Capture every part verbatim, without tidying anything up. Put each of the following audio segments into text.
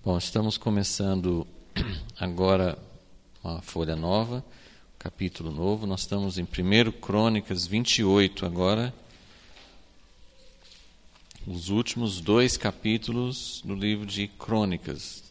Bom, estamos começando agora uma folha nova, um capítulo novo. Nós estamos em primeira Crônicas vinte e oito agora, os últimos dois capítulos do livro de Crônicas.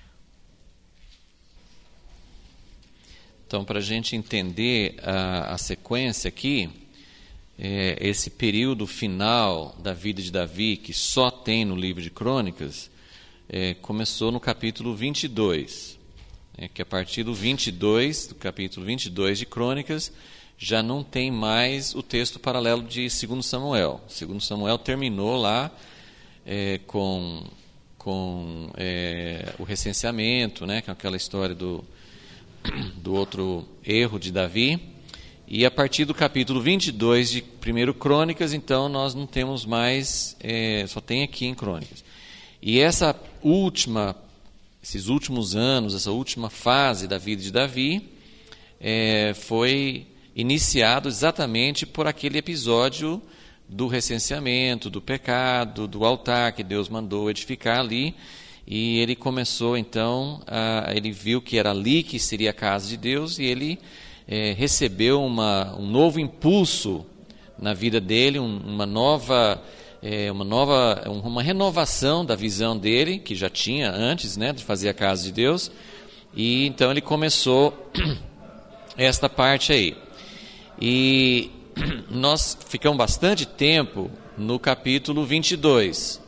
Então, para a gente entender a, a sequência aqui, é, esse período final da vida de Davi, que só tem no livro de Crônicas, é, começou no capítulo vinte e dois, é, que a partir do vinte e dois, do capítulo vinte e dois de Crônicas, já não tem mais o texto paralelo de segundo Samuel. segundo Samuel terminou lá é, com, com é, o recenseamento, né, que é aquela história do, do outro erro de Davi. E a partir do capítulo vinte e dois de primeira Crônicas, então, nós não temos mais, é, só tem aqui em Crônicas. E essa última, esses últimos anos, essa última fase da vida de Davi, é, foi iniciado exatamente por aquele episódio do recenseamento, do pecado, do altar que Deus mandou edificar ali. E ele começou, então, a, ele viu que era ali que seria a casa de Deus, e ele é, recebeu uma, um novo impulso na vida dele, um, uma nova... É uma nova, uma renovação da visão dele, que já tinha antes, né, de fazer a casa de Deus. E então ele começou esta parte aí. E nós ficamos bastante tempo no capítulo vinte e dois,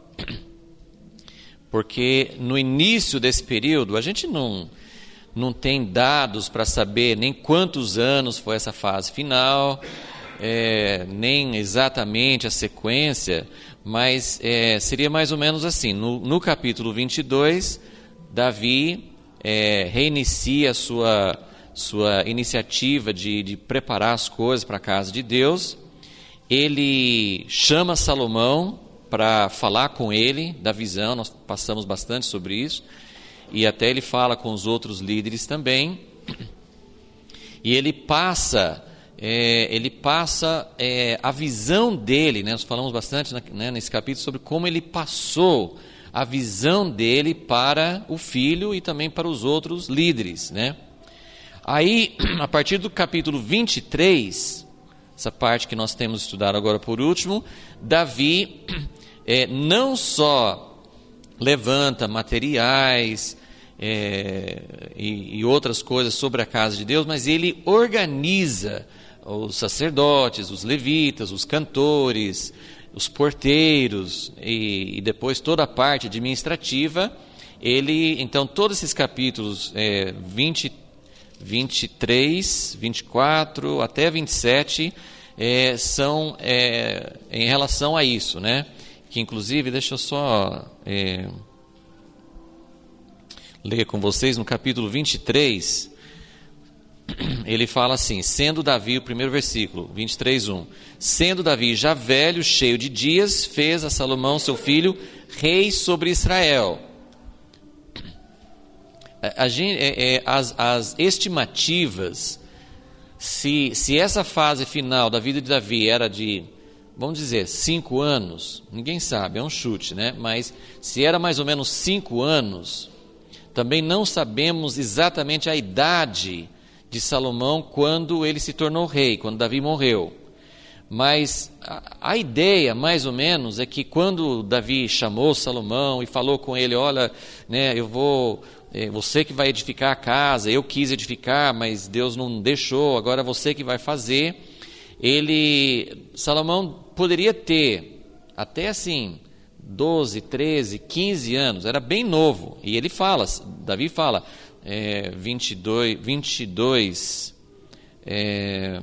porque no início desse período a gente não, não tem dados para saber nem quantos anos foi essa fase final, É, nem exatamente a sequência, mas é, seria mais ou menos assim. No, no capítulo vinte e dois, Davi é, reinicia a sua, sua iniciativa de, de preparar as coisas para a casa de Deus. Ele chama Salomão para falar com ele da visão, nós passamos bastante sobre isso, e até ele fala com os outros líderes também, e ele passa... É, ele passa é, a visão dele, né? Nós falamos bastante né, nesse capítulo sobre como ele passou a visão dele para o filho e também para os outros líderes, né? Aí, a partir do capítulo vinte e três, essa parte que nós temos estudado agora por último, Davi é, não só levanta materiais é, e, e outras coisas sobre a casa de Deus, mas ele organiza os sacerdotes, os levitas, os cantores, os porteiros e, e depois toda a parte administrativa. Ele, então, todos esses capítulos é, vinte, vinte e três, vinte e quatro até vinte e sete é, são é, em relação a isso, né? Que inclusive, deixa eu só é, ler com vocês no capítulo vinte e três. Ele fala assim, sendo Davi, o primeiro versículo, vinte e três, um. Sendo Davi já velho, cheio de dias, fez a Salomão, seu filho, rei sobre Israel. A, a, é, é, as, as estimativas, se, se essa fase final da vida de Davi era de, vamos dizer, cinco anos, ninguém sabe, é um chute, né? Mas se era mais ou menos cinco anos, também não sabemos exatamente a idade de Salomão quando ele se tornou rei, quando Davi morreu. Mas a, a ideia, mais ou menos, é que quando Davi chamou Salomão e falou com ele, olha, né, eu vou, é, você que vai edificar a casa, eu quis edificar, mas Deus não deixou, agora você que vai fazer. Ele, Salomão poderia ter até assim, doze, treze, quinze anos, era bem novo. E ele fala, Davi fala, É, vinte e dois, vinte e dois, é,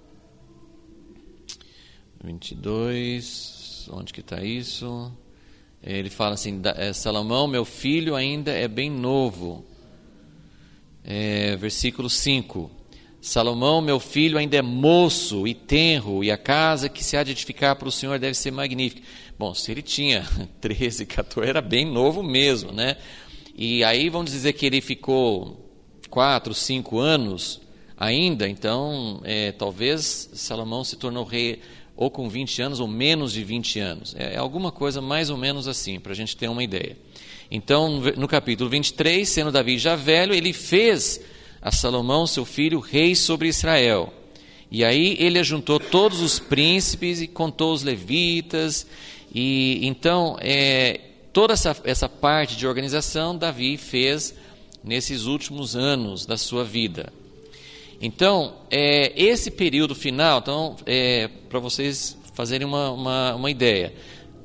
vinte e dois, onde que está isso? É, ele fala assim, é, Salomão, meu filho ainda é bem novo. É, versículo cinco, Salomão, meu filho ainda é moço e tenro, e a casa que se há de edificar para o Senhor deve ser magnífica. Bom, se ele tinha treze, quatorze, era bem novo mesmo, né? E aí vamos dizer que ele ficou quatro, cinco anos ainda, então é, talvez Salomão se tornou rei ou com vinte anos ou menos de vinte anos. É alguma coisa mais ou menos assim, para a gente ter uma ideia. Então, no capítulo vinte e três, sendo Davi já velho, ele fez a Salomão, seu filho, rei sobre Israel. E aí ele ajuntou todos os príncipes e contou os levitas. E então, é, toda essa, essa parte de organização, Davi fez nesses últimos anos da sua vida. Então, é, esse período final, então, é, para vocês fazerem uma, uma, uma ideia,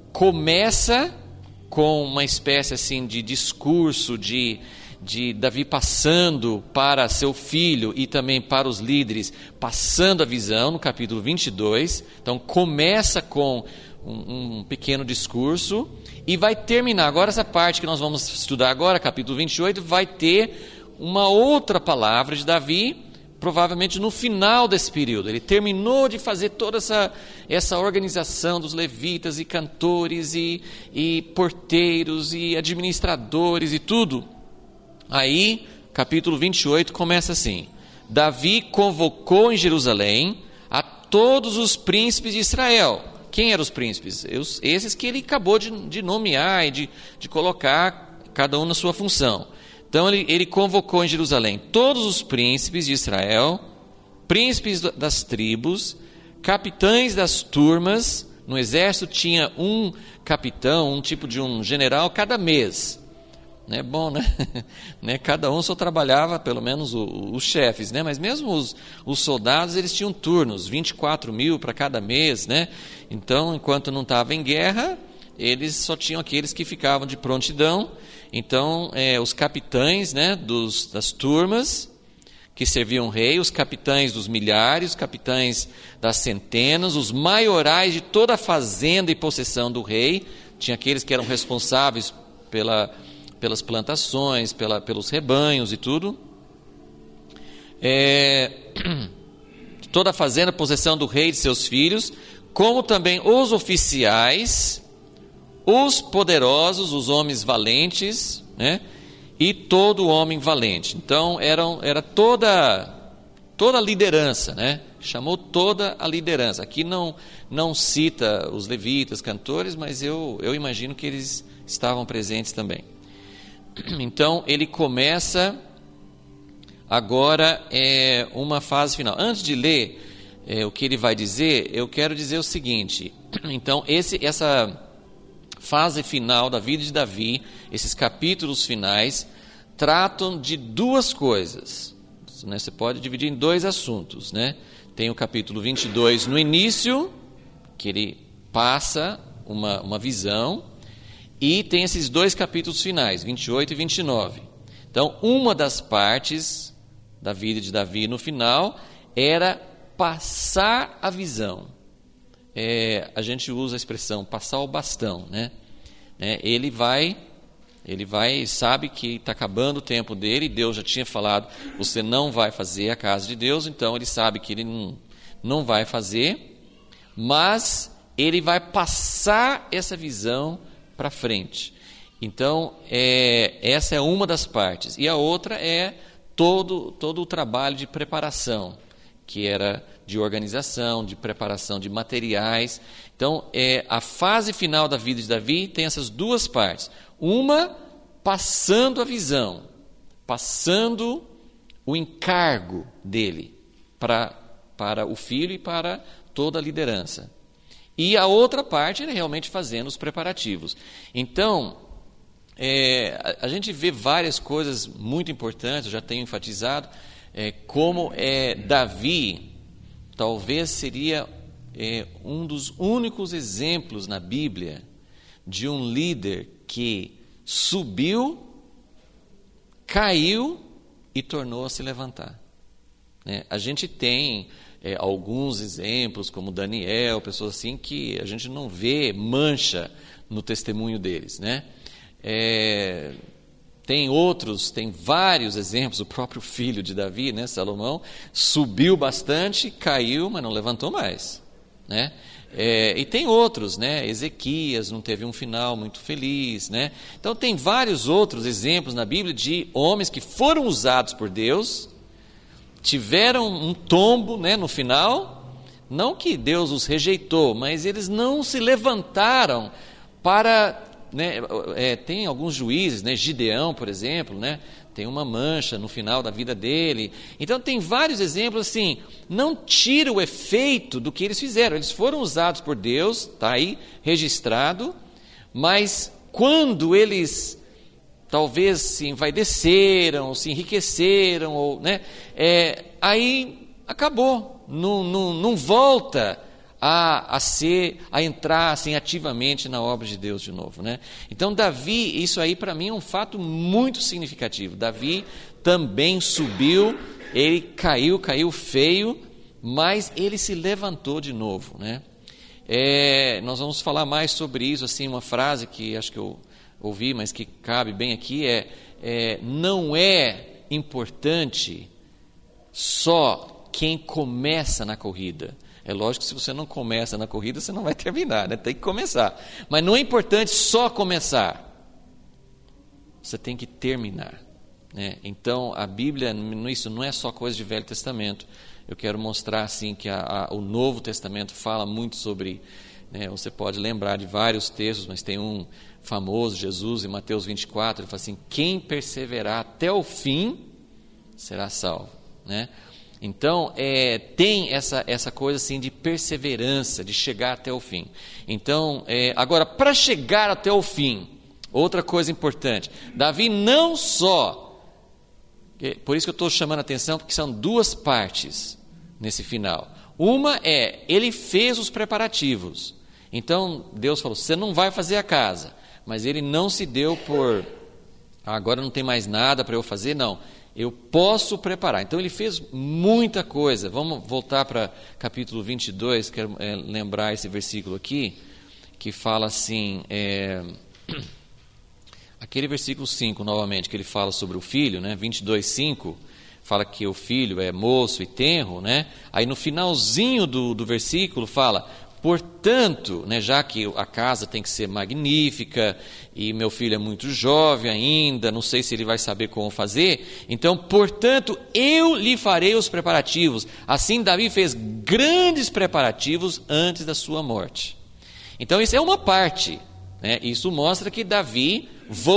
começa com uma espécie assim de discurso de, de Davi passando para seu filho e também para os líderes, passando a visão no capítulo vinte e dois. Então começa com um, um pequeno discurso e vai terminar, agora essa parte que nós vamos estudar agora, capítulo vinte e oito, vai ter uma outra palavra de Davi, provavelmente no final desse período. Ele terminou de fazer toda essa, essa organização dos levitas e cantores e, e porteiros e administradores e tudo. Aí, capítulo vinte e oito começa assim: Davi convocou em Jerusalém a todos os príncipes de Israel. Quem eram os príncipes? Os, esses que ele acabou de, de nomear e de, de colocar cada um na sua função. Então ele, ele convocou em Jerusalém todos os príncipes de Israel, príncipes das tribos, capitães das turmas. No exército tinha um capitão, um tipo de um general cada mês. É bom, né? né? Cada um só trabalhava, pelo menos o, os chefes, né? Mas mesmo os, os soldados, eles tinham turnos, vinte e quatro mil para cada mês, né? Então, enquanto não estava em guerra, eles só tinham aqueles que ficavam de prontidão. Então, é, os capitães, né, dos, das turmas que serviam o rei, os capitães dos milhares, os capitães das centenas, os maiorais de toda a fazenda e possessão do rei. Tinha aqueles que eram responsáveis pela, pelas plantações, pela, pelos rebanhos e tudo. É, toda a fazenda, possessão do rei e de seus filhos, como também os oficiais, os poderosos, os homens valentes, né? E todo homem valente. Então, eram, era toda, toda a liderança, né? Chamou toda a liderança. Aqui não, não cita os levitas, cantores, mas eu, eu imagino que eles estavam presentes também. Então, ele começa agora é, uma fase final. Antes de ler é, o que ele vai dizer, eu quero dizer o seguinte. Então, esse, essa fase final da vida de Davi, esses capítulos finais, tratam de duas coisas, né? Você pode dividir em dois assuntos, né? Tem o capítulo vinte e dois no início, que ele passa uma, uma visão, e tem esses dois capítulos finais, vinte e oito e vinte e nove. Então, uma das partes da vida de Davi no final era passar a visão. É, a gente usa a expressão passar o bastão, né? É, ele vai, ele vai, sabe que está acabando o tempo dele, Deus já tinha falado, você não vai fazer a casa de Deus, então ele sabe que ele não, não vai fazer, mas ele vai passar essa visão para frente. Então, é, essa é uma das partes. E a outra é todo, todo o trabalho de preparação, que era de organização, de preparação de materiais. Então, é, a fase final da vida de Davi tem essas duas partes. Uma, passando a visão, passando o encargo dele para, para o filho e para toda a liderança. E a outra parte, ele realmente fazendo os preparativos. Então, é, a, a gente vê várias coisas muito importantes, eu já tenho enfatizado, é, como é, Davi talvez seria é, um dos únicos exemplos na Bíblia de um líder que subiu, caiu e tornou a se levantar. Né? A gente tem é, alguns exemplos, como Daniel, pessoas assim, que a gente não vê mancha no testemunho deles, né? É, tem outros, tem vários exemplos, o próprio filho de Davi, né, Salomão, subiu bastante, caiu, mas não levantou mais, né? É, e tem outros, né? Ezequias não teve um final muito feliz, né? Então tem vários outros exemplos na Bíblia de homens que foram usados por Deus, tiveram um tombo, né, no final, não que Deus os rejeitou, mas eles não se levantaram para né, é, tem alguns juízes, né, Gideão, por exemplo, né, tem uma mancha no final da vida dele. Então tem vários exemplos assim, não tira o efeito do que eles fizeram. Eles foram usados por Deus, está aí registrado, mas quando eles talvez se envaideceram, se enriqueceram, ou, né, é, aí acabou, não, não, não volta A, a ser, a entrar assim, ativamente na obra de Deus de novo, né? Então Davi, isso aí para mim é um fato muito significativo. Davi também subiu, ele caiu, caiu feio, mas ele se levantou de novo, né? É, nós vamos falar mais sobre isso, assim, uma frase que acho que eu ouvi, mas que cabe bem aqui, é, é não é importante só quem começa na corrida. É lógico que se você não começa na corrida, você não vai terminar, né? Tem que começar. Mas não é importante só começar. Você tem que terminar, né? Então, a Bíblia, isso não é só coisa de Velho Testamento. Eu quero mostrar, assim, que a, a, o Novo Testamento fala muito sobre, né, você pode lembrar de vários textos, mas tem um famoso, Jesus, em Mateus vinte e quatro, ele fala assim, quem perseverar até o fim, será salvo, né? Então, é, tem essa, essa coisa assim de perseverança, de chegar até o fim. Então, é, agora, para chegar até o fim, outra coisa importante, Davi não só, por isso que eu estou chamando a atenção, porque são duas partes nesse final. Uma é, ele fez os preparativos. Então, Deus falou, você não vai fazer a casa, mas ele não se deu por, ah, agora não tem mais nada para eu fazer, não. Eu posso preparar. Então ele fez muita coisa. Vamos voltar para capítulo vinte e dois, quero é, lembrar esse versículo aqui, que fala assim, é, aquele versículo cinco novamente, que ele fala sobre o filho, né? vinte e dois, cinco, fala que o filho é moço e tenro, né? Aí no finalzinho do, do versículo fala, portanto, né, já que a casa tem que ser magnífica e meu filho é muito jovem ainda, não sei se ele vai saber como fazer, então, portanto, eu lhe farei os preparativos. Assim Davi fez grandes preparativos antes da sua morte. Então isso é uma parte, né? Isso mostra que Davi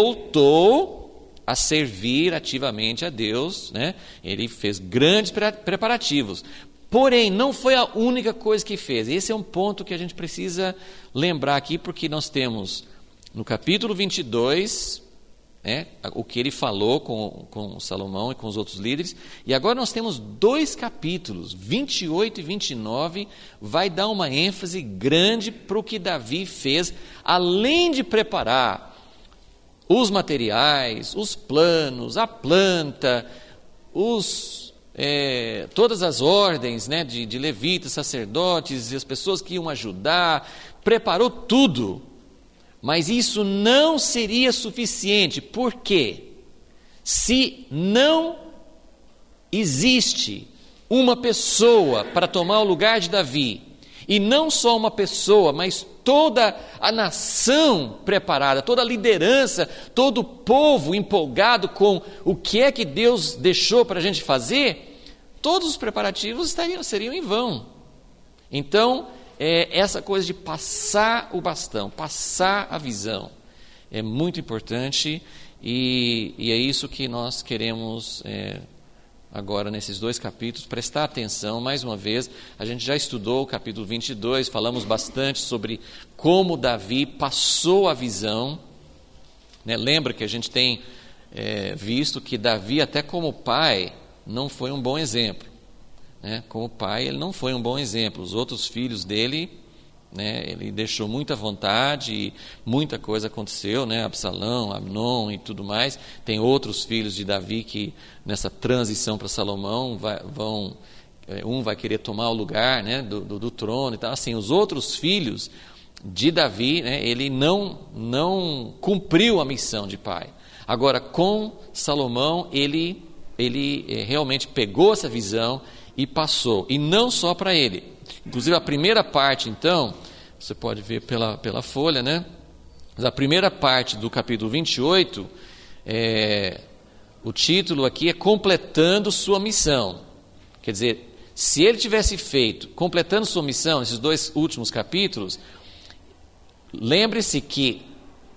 voltou a servir ativamente a Deus, né? Ele fez grandes preparativos. Porém, não foi a única coisa que fez. Esse é um ponto que a gente precisa lembrar aqui, porque nós temos no capítulo vinte e dois, né, o que ele falou com, com Salomão e com os outros líderes, e agora nós temos dois capítulos, vinte e oito e vinte e nove, vai dar uma ênfase grande para o que Davi fez, além de preparar os materiais, os planos, a planta, os... É, todas as ordens, né, de, de levitas, sacerdotes e as pessoas que iam ajudar, preparou tudo, mas isso não seria suficiente. Por quê? Se não existe uma pessoa para tomar o lugar de Davi, e não só uma pessoa, mas toda a nação preparada, toda a liderança, todo o povo empolgado com o que é que Deus deixou para a gente fazer, todos os preparativos estariam, seriam em vão. Então, é, essa coisa de passar o bastão, passar a visão, é muito importante, e, e é isso que nós queremos é, agora nesses dois capítulos, prestar atenção. Mais uma vez, a gente já estudou o capítulo vinte e dois, falamos bastante sobre como Davi passou a visão, né? Lembra que a gente tem é, visto que Davi, até como pai, não foi um bom exemplo, né? Como pai, ele não foi um bom exemplo. Os outros filhos dele, né, ele deixou muita vontade, e muita coisa aconteceu, né? Absalão, Amnon e tudo mais. Tem outros filhos de Davi que nessa transição para Salomão vai, vão, um vai querer tomar o lugar, né, do, do, do trono e tal. Assim, os outros filhos de Davi, né, ele não, não cumpriu a missão de pai. Agora, com Salomão, ele, ele é, realmente pegou essa visão e passou, e não só para ele. Inclusive a primeira parte, então, você pode ver pela, pela folha, né? Mas a primeira parte do capítulo vinte e oito, é, o título aqui é completando sua missão. Quer dizer, se ele tivesse feito, completando sua missão, nesses dois últimos capítulos, lembre-se que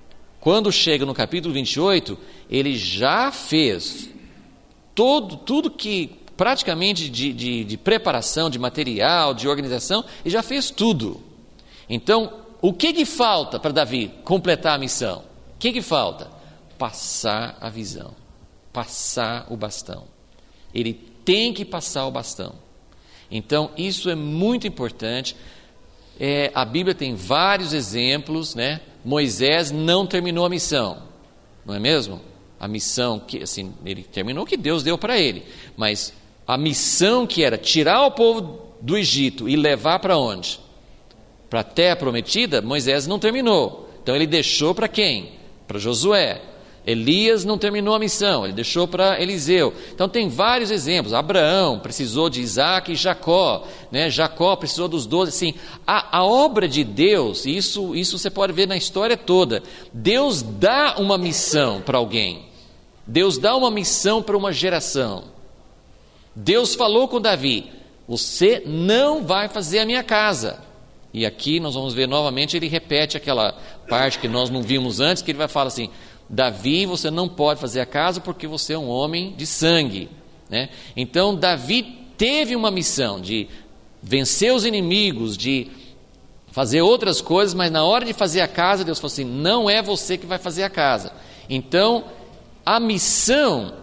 quando chega no capítulo vinte e oito, ele já fez todo, tudo que praticamente de, de, de preparação, de material, de organização, ele já fez tudo. Então, o que que falta para Davi completar a missão? O que que falta? Passar a visão, passar o bastão. Ele tem que passar o bastão. Então, isso é muito importante. É, a Bíblia tem vários exemplos, né? Moisés não terminou a missão, não é mesmo? A missão que, assim, ele terminou que Deus deu para ele, mas a missão que era tirar o povo do Egito e levar para onde? Para a terra prometida, Moisés não terminou. Então ele deixou para quem? Para Josué. Elias não terminou a missão, ele deixou para Eliseu. Então tem vários exemplos. Abraão precisou de Isaac e Jacó, né? Jacó precisou dos doze. Assim, a, a obra de Deus, isso, isso você pode ver na história toda. Deus dá uma missão para alguém. Deus dá uma missão para uma geração. Deus falou com Davi: você não vai fazer a minha casa. E aqui nós vamos ver novamente, ele repete aquela parte que nós não vimos antes, que ele vai falar assim: Davi, você não pode fazer a casa porque você é um homem de sangue, né? Então Davi teve uma missão de vencer os inimigos, de fazer outras coisas, mas na hora de fazer a casa, Deus falou assim: não é você que vai fazer a casa. Então a missão,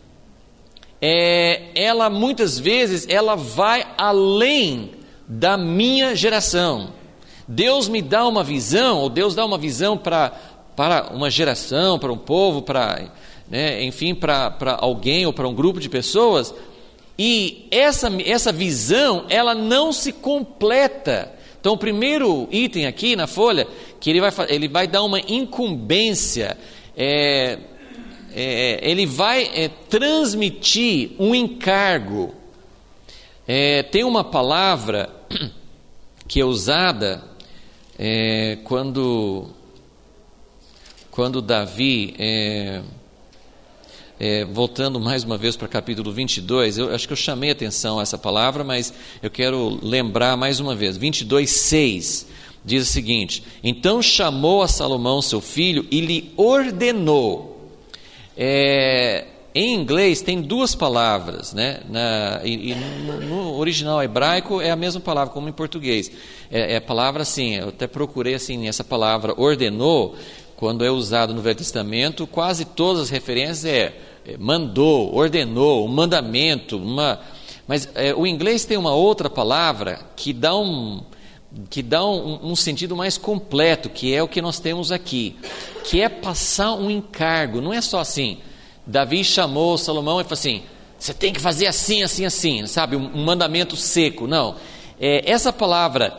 é, ela muitas vezes, ela vai além da minha geração. Deus me dá uma visão, ou Deus dá uma visão para para uma geração, para um povo, para, né, enfim, para, para alguém ou para um grupo de pessoas, e essa, essa visão, ela não se completa. Então o primeiro item aqui na folha, que ele vai, ele vai dar uma incumbência, é, é, ele vai é, transmitir um encargo. É, tem uma palavra que é usada é, quando, quando Davi, é, é, voltando mais uma vez para o capítulo vinte e dois, eu acho que eu chamei atenção a essa palavra, mas eu quero lembrar mais uma vez. vinte e dois, seis diz o seguinte: então chamou a Salomão seu filho e lhe ordenou. É, em inglês tem duas palavras, né? Na, e, e no, no original hebraico é a mesma palavra como em português. É, é a palavra assim, eu até procurei assim, essa palavra ordenou, quando é usado no Velho Testamento, quase todas as referências é, é mandou, ordenou, um mandamento, uma... Mas é, o inglês tem uma outra palavra que dá um... que dá um, um sentido mais completo, que é o que nós temos aqui, que é passar um encargo. Não é só assim, Davi chamou Salomão e falou assim: você tem que fazer assim, assim, assim, sabe, um, um mandamento seco. Não, é, essa palavra,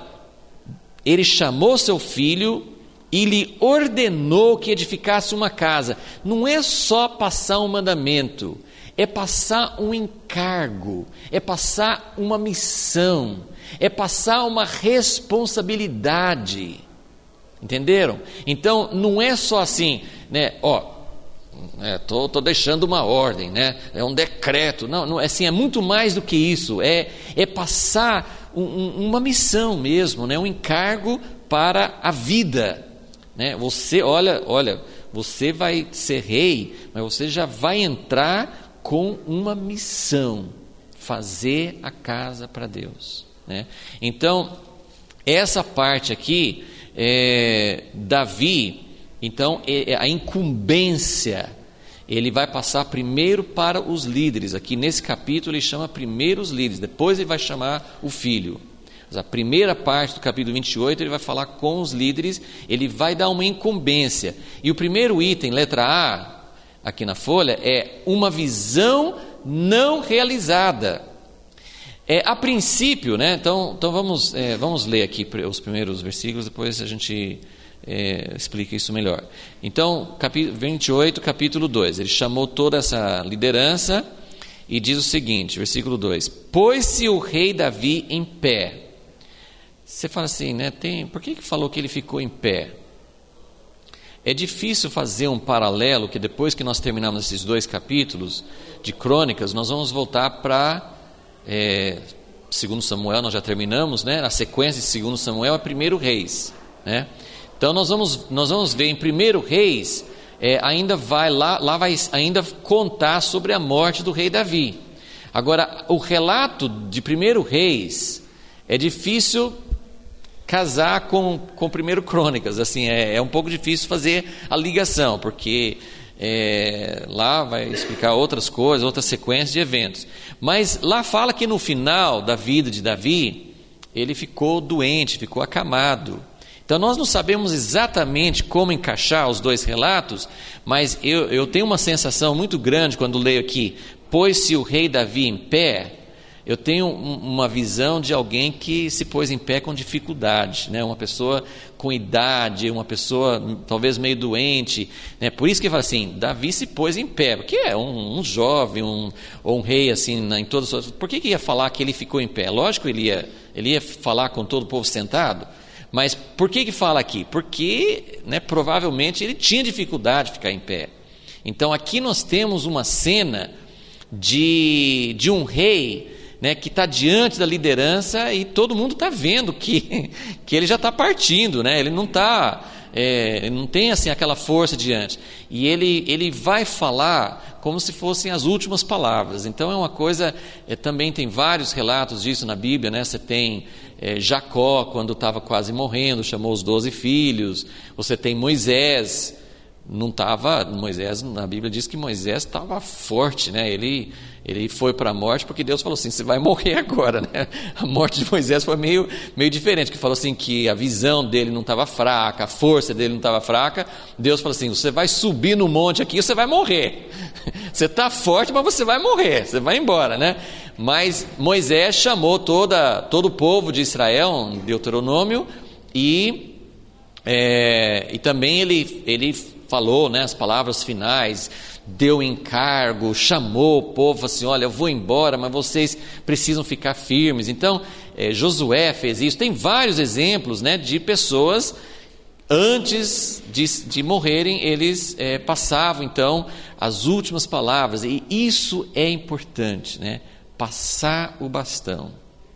ele chamou seu filho e lhe ordenou que edificasse uma casa. Não é só passar um mandamento, é passar um encargo, é passar uma missão, é passar uma responsabilidade. Entenderam? Então não é só assim, né? Ó, estou é, deixando uma ordem, né? É um decreto. Não, não, assim, é muito mais do que isso. É, é passar um, um, uma missão mesmo, né? Um encargo para a vida, né? Você, olha, olha, você vai ser rei, mas você já vai entrar com uma missão: fazer a casa para Deus, né? Então essa parte aqui, é, Davi, então é, a incumbência, ele vai passar primeiro para os líderes. Aqui nesse capítulo ele chama primeiro os líderes, depois ele vai chamar o filho. Mas a primeira parte do capítulo vinte e oito ele vai falar com os líderes, ele vai dar uma incumbência. E o primeiro item, letra A, aqui na folha, é uma visão não realizada. É, a princípio, né? Então, então vamos, é, vamos ler aqui os primeiros versículos, depois a gente é, explica isso melhor. Então, capítulo vinte e oito, capítulo dois, ele chamou toda essa liderança e diz o seguinte, versículo dois: pôs-se o rei Davi em pé. Você fala assim, né? Tem, por que que falou que ele ficou em pé? É difícil fazer um paralelo, que depois que nós terminamos esses dois capítulos de Crônicas, nós vamos voltar para é, segundo Samuel. Nós já terminamos, né? A sequência de segundo Samuel é primeiro Reis, né? Então nós vamos, nós vamos ver em primeiro Reis, é, ainda vai lá, lá vai ainda contar sobre a morte do rei Davi. Agora, o relato de primeiro Reis é difícil casar com, com primeiro Crônicas, assim, é, é um pouco difícil fazer a ligação, porque é, lá vai explicar outras coisas, outras sequências de eventos. Mas lá fala que no final da vida de Davi, ele ficou doente, ficou acamado. Então nós não sabemos exatamente como encaixar os dois relatos, mas eu, eu tenho uma sensação muito grande quando leio aqui, pôs-se o rei Davi em pé. Eu tenho uma visão de alguém que se pôs em pé com dificuldade, né? Uma pessoa com idade, uma pessoa talvez meio doente, né? Por isso que fala assim, Davi se pôs em pé, porque é um, um jovem, um, ou um rei assim, em todas as... Por que, que ia falar que ele ficou em pé? Lógico que ele ia, ele ia falar com todo o povo sentado, mas por que que fala aqui? Porque, né, provavelmente ele tinha dificuldade de ficar em pé. Então aqui nós temos uma cena de, de um rei, né, que está diante da liderança e todo mundo está vendo que, que ele já está partindo, né? Ele não está, é, não tem assim aquela força diante. E ele, ele vai falar como se fossem as últimas palavras. Então é uma coisa, é, também tem vários relatos disso na Bíblia, né? Você tem é, Jacó, quando estava quase morrendo, chamou os doze filhos. Você tem Moisés, não estava, Moisés, na Bíblia diz que Moisés estava forte, né? Ele, ele foi para a morte porque Deus falou assim, você vai morrer agora, né? A morte de Moisés foi meio, meio diferente, que falou assim que a visão dele não estava fraca, a força dele não estava fraca. Deus falou assim, você vai subir no monte aqui e você vai morrer. Você está forte, mas você vai morrer, você vai embora, né? Mas Moisés chamou toda, todo o povo de Israel, em Deuteronômio, e, é, e também ele, ele falou, né, as palavras finais, deu encargo, chamou o povo assim, olha, eu vou embora, mas vocês precisam ficar firmes. Então, é, Josué fez isso. Tem vários exemplos, né, de pessoas, antes de, de morrerem, eles é, passavam, então, as últimas palavras. E isso é importante, né, passar o bastão.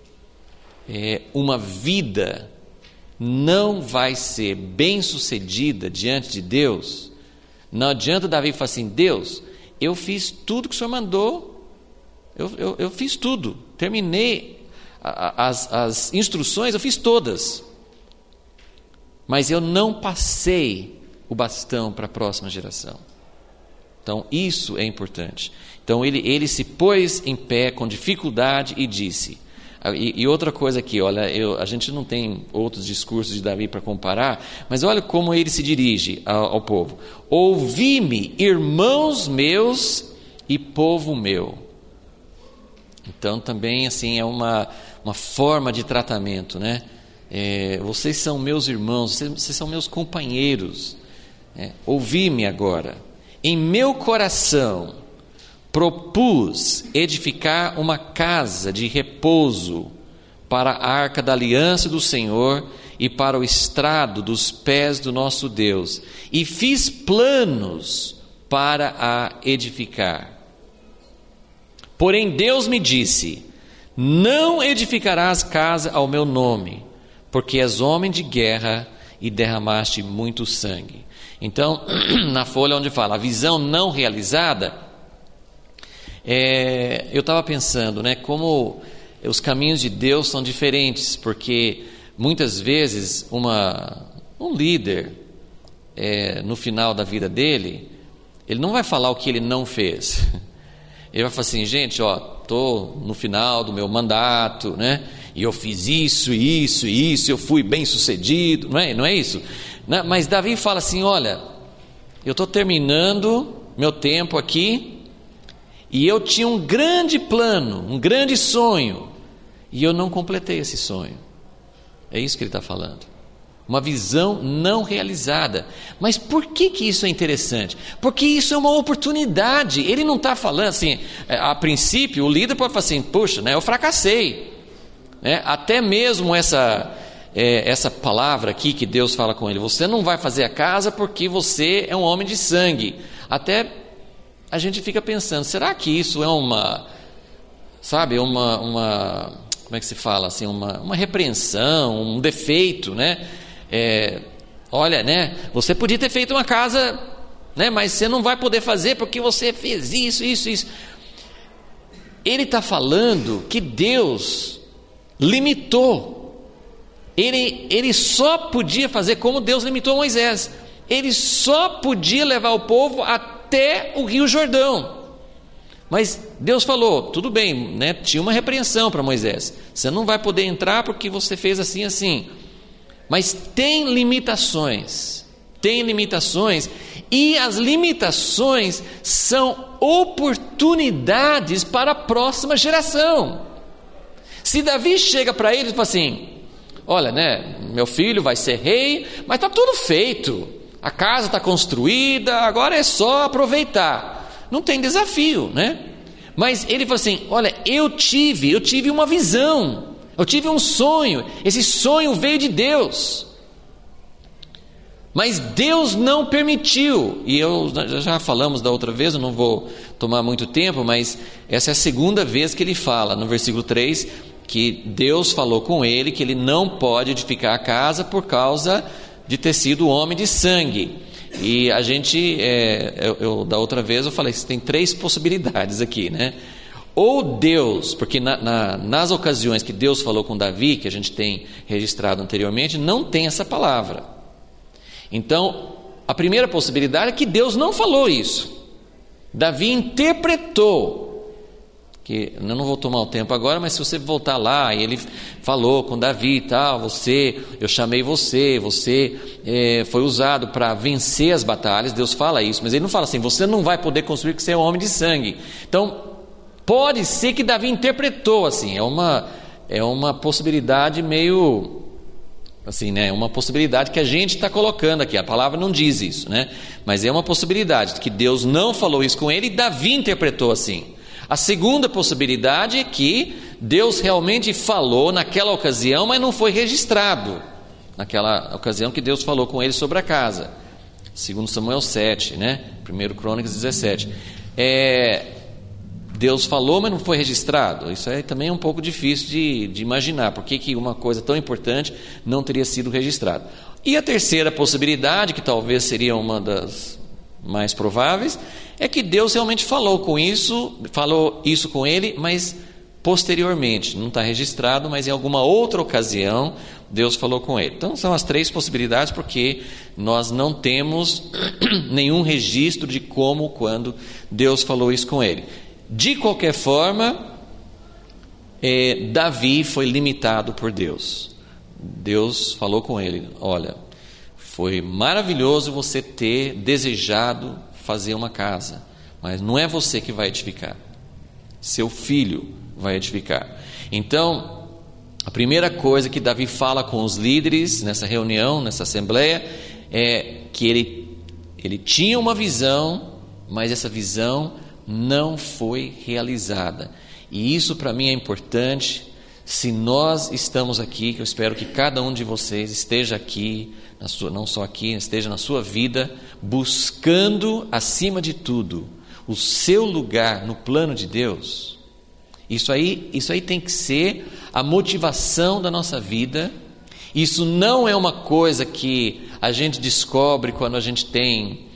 É, uma vida não vai ser bem sucedida diante de Deus. Não adianta Davi falar assim, Deus, eu fiz tudo que o Senhor mandou, eu, eu, eu fiz tudo, terminei as, as instruções, eu fiz todas, mas eu não passei o bastão para a próxima geração. Então isso é importante. Então ele, ele se pôs em pé com dificuldade e disse, e, e outra coisa aqui, olha, eu, a gente não tem outros discursos de Davi para comparar, mas olha como ele se dirige ao, ao povo. Ouvi-me, irmãos meus e povo meu. Então também assim é uma, uma forma de tratamento, né? É, vocês são meus irmãos, vocês, vocês são meus companheiros. É, ouvi-me agora. Em meu coração propus edificar uma casa de repouso para a arca da aliança do Senhor e para o estrado dos pés do nosso Deus, e fiz planos para a edificar. Porém Deus me disse, não edificarás casa ao meu nome, porque és homem de guerra e derramaste muito sangue. Então, na folha onde fala, a visão não realizada, É, eu estava pensando, né, como os caminhos de Deus são diferentes, porque muitas vezes uma, um líder, é, no final da vida dele, ele não vai falar o que ele não fez. Ele vai falar assim, gente, ó, estou no final do meu mandato, né, e eu fiz isso, isso, isso, eu fui bem sucedido, não é, não é isso? Né? Mas Davi fala assim, olha, eu estou terminando meu tempo aqui, e eu tinha um grande plano, um grande sonho, e eu não completei esse sonho. É isso que ele está falando. Uma visão não realizada. Mas por que que isso é interessante? Porque isso é uma oportunidade. Ele não está falando assim, a princípio, o líder pode falar assim, puxa, né, eu fracassei. Né? Até mesmo essa, é, essa palavra aqui que Deus fala com ele, você não vai fazer a casa porque você é um homem de sangue. Até a gente fica pensando, será que isso é uma, sabe, uma, uma como é que se fala assim, uma, uma repreensão, um defeito, né? É, olha, né, você podia ter feito uma casa, né, mas você não vai poder fazer porque você fez isso, isso, isso. Ele está falando que Deus limitou. Ele, ele só podia fazer como Deus limitou Moisés. Ele só podia levar o povo até o Rio Jordão. Mas Deus falou, tudo bem, né? Tinha uma repreensão para Moisés. Você não vai poder entrar porque você fez assim, assim. Mas tem limitações. Tem limitações. E as limitações são oportunidades para a próxima geração. Se Davi chega para ele e fala assim, olha, né, meu filho vai ser rei, mas está tudo feito. A casa está construída, agora é só aproveitar. Não tem desafio, né? Mas ele fala assim, olha, eu tive, eu tive uma visão, eu tive um sonho, esse sonho veio de Deus. Mas Deus não permitiu, e eu já falamos da outra vez, eu não vou tomar muito tempo, mas essa é a segunda vez que ele fala, no versículo três, que Deus falou com ele que ele não pode edificar a casa por causa de ter sido homem de sangue. E a gente, é, eu, eu, da outra vez eu falei, tem três possibilidades aqui, né? Ou Deus, porque na, na, nas ocasiões que Deus falou com Davi, que a gente tem registrado anteriormente, não tem essa palavra. Então, a primeira possibilidade é que Deus não falou isso. Davi interpretou, que eu não vou tomar o tempo agora, mas se você voltar lá, e ele falou com Davi e tal, você, eu chamei você, você é, foi usado para vencer as batalhas, Deus fala isso, mas ele não fala assim, você não vai poder construir porque você é um homem de sangue. Então, pode ser que Davi interpretou assim, é uma, é uma possibilidade meio... assim, né, uma possibilidade que a gente está colocando aqui, a palavra não diz isso, né, mas é uma possibilidade, que Deus não falou isso com ele e Davi interpretou assim. A segunda possibilidade é que Deus realmente falou naquela ocasião, mas não foi registrado, naquela ocasião que Deus falou com ele sobre a casa, segundo Samuel sete, né, primeiro Crônicas dezessete, é... Deus falou, mas não foi registrado. Isso aí também é um pouco difícil de, de imaginar, por que que uma coisa tão importante não teria sido registrada. E a terceira possibilidade, que talvez seria uma das mais prováveis, é que Deus realmente falou com isso, falou isso com ele, mas posteriormente, não está registrado, mas em alguma outra ocasião Deus falou com ele. Então são as três possibilidades, porque nós não temos nenhum registro de como, quando Deus falou isso com ele. De qualquer forma, eh, Davi foi limitado por Deus. Deus falou com ele, olha, foi maravilhoso você ter desejado fazer uma casa, mas não é você que vai edificar, seu filho vai edificar. Então, a primeira coisa que Davi fala com os líderes nessa reunião, nessa assembleia, é que ele, ele tinha uma visão, mas essa visão não foi realizada. E isso para mim é importante. Se nós estamos aqui, que eu espero que cada um de vocês esteja aqui, na sua, não só aqui, esteja na sua vida, buscando acima de tudo o seu lugar no plano de Deus. Isso aí, isso aí tem que ser a motivação da nossa vida. Isso não é uma coisa que a gente descobre quando a gente tem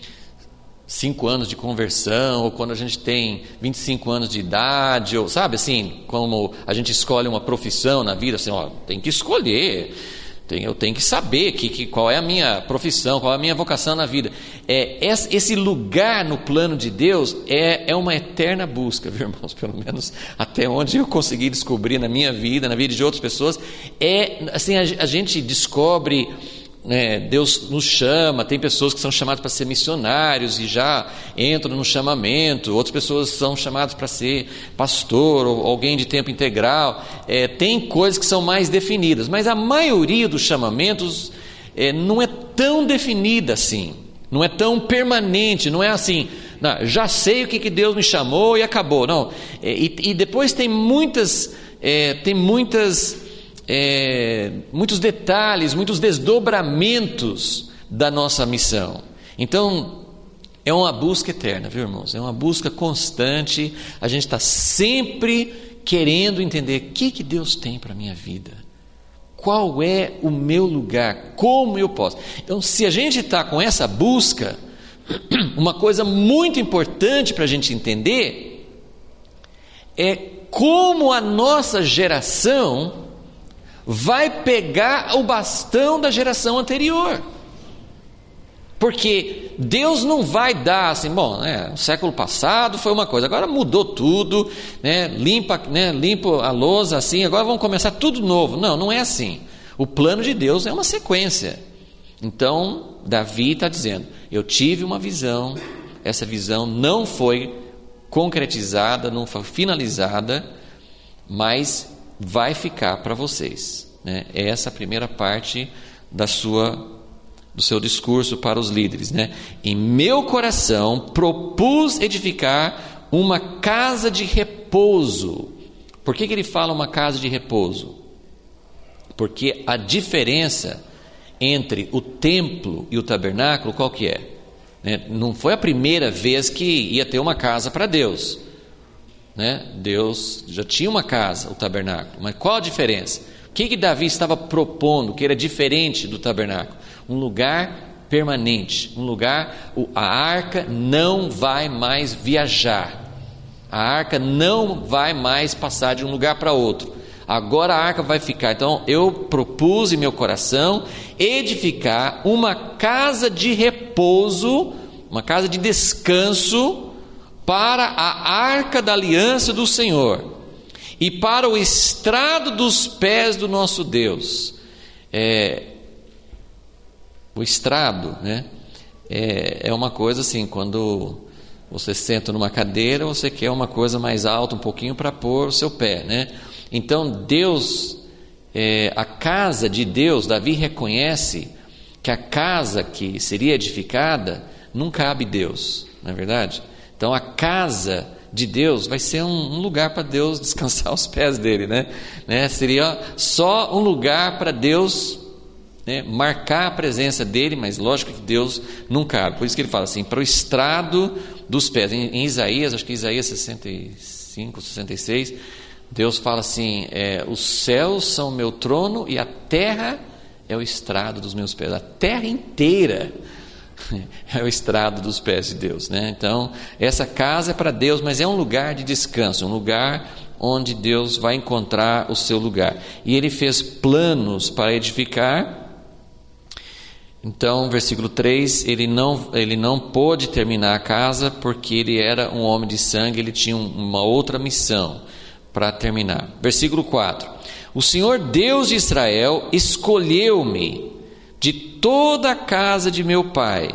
cinco anos de conversão, ou quando a gente tem vinte e cinco anos de idade, ou sabe assim, como a gente escolhe uma profissão na vida, assim, ó, tem que escolher, tem, eu tenho que saber que, que, qual é a minha profissão, qual é a minha vocação na vida. É, esse lugar no plano de Deus é, é uma eterna busca, viu, irmãos? Pelo menos até onde eu consegui descobrir na minha vida, na vida de outras pessoas, é assim, a, a gente descobre... É, Deus nos chama, tem pessoas que são chamadas para ser missionários e já entram no chamamento, outras pessoas são chamadas para ser pastor ou alguém de tempo integral, é, tem coisas que são mais definidas, mas a maioria dos chamamentos é, não é tão definida assim, não é tão permanente, não é assim, não, já sei o que, que Deus me chamou e acabou, não, é, e, e depois tem muitas, é, tem muitas É, muitos detalhes, muitos desdobramentos da nossa missão. Então é uma busca eterna, viu, irmãos? É uma busca constante. A gente está sempre querendo entender o que, que Deus tem para a minha vida, Qual é o meu lugar? Como eu posso? Então, se a gente está com essa busca, uma coisa muito importante para a gente entender é como a nossa geração vai pegar o bastão da geração anterior. Porque Deus não vai dar assim, bom, né, no século passado foi uma coisa, agora mudou tudo, né, limpa, né, limpa a lousa assim, agora vamos começar tudo novo. Não, não é assim. O plano de Deus é uma sequência. Então, Davi está dizendo, eu tive uma visão, essa visão não foi concretizada, não foi finalizada, mas vai ficar para vocês, né? Essa é a primeira parte da sua do seu discurso para os líderes, né? Em meu coração propus edificar uma casa de repouso. Por que que ele fala uma casa de repouso? Porque a diferença entre o templo e o tabernáculo, qual que é? Né? Não foi a primeira vez que ia ter uma casa para Deus, né? Deus já tinha uma casa, o tabernáculo, mas qual a diferença? O que que Davi estava propondo que era diferente do tabernáculo? Um lugar permanente, um lugar, a arca não vai mais viajar, a arca não vai mais passar de um lugar para outro, agora a arca vai ficar. Então eu propus em meu coração edificar uma casa de repouso, uma casa de descanso para a arca da aliança do Senhor e para o estrado dos pés do nosso Deus. É, o estrado, né, é, é uma coisa assim, quando você senta numa cadeira, você quer uma coisa mais alta um pouquinho para pôr o seu pé, né? Então Deus, é, a casa de Deus, Davi reconhece que a casa que seria edificada não cabe Deus, não é verdade? Então a casa de Deus vai ser um, um lugar para Deus descansar os pés dele, né? né? Seria só um lugar para Deus, né, marcar a presença dele, mas lógico que Deus não cabe. Por isso que ele fala assim, para o estrado dos pés. Em, em Isaías, acho que Isaías sessenta e cinco, sessenta e seis, Deus fala assim, é, os céus são o meu trono e a terra é o estrado dos meus pés. A terra inteira é o estrado dos pés de Deus, né? Então, essa casa é para Deus, mas é um lugar de descanso, um lugar onde Deus vai encontrar o seu lugar. E ele fez planos para edificar. Então, versículo três, ele não, ele não pôde terminar a casa porque ele era um homem de sangue, ele tinha uma outra missão para terminar. Versículo quatro, o Senhor Deus de Israel escolheu-me de toda a casa de meu pai,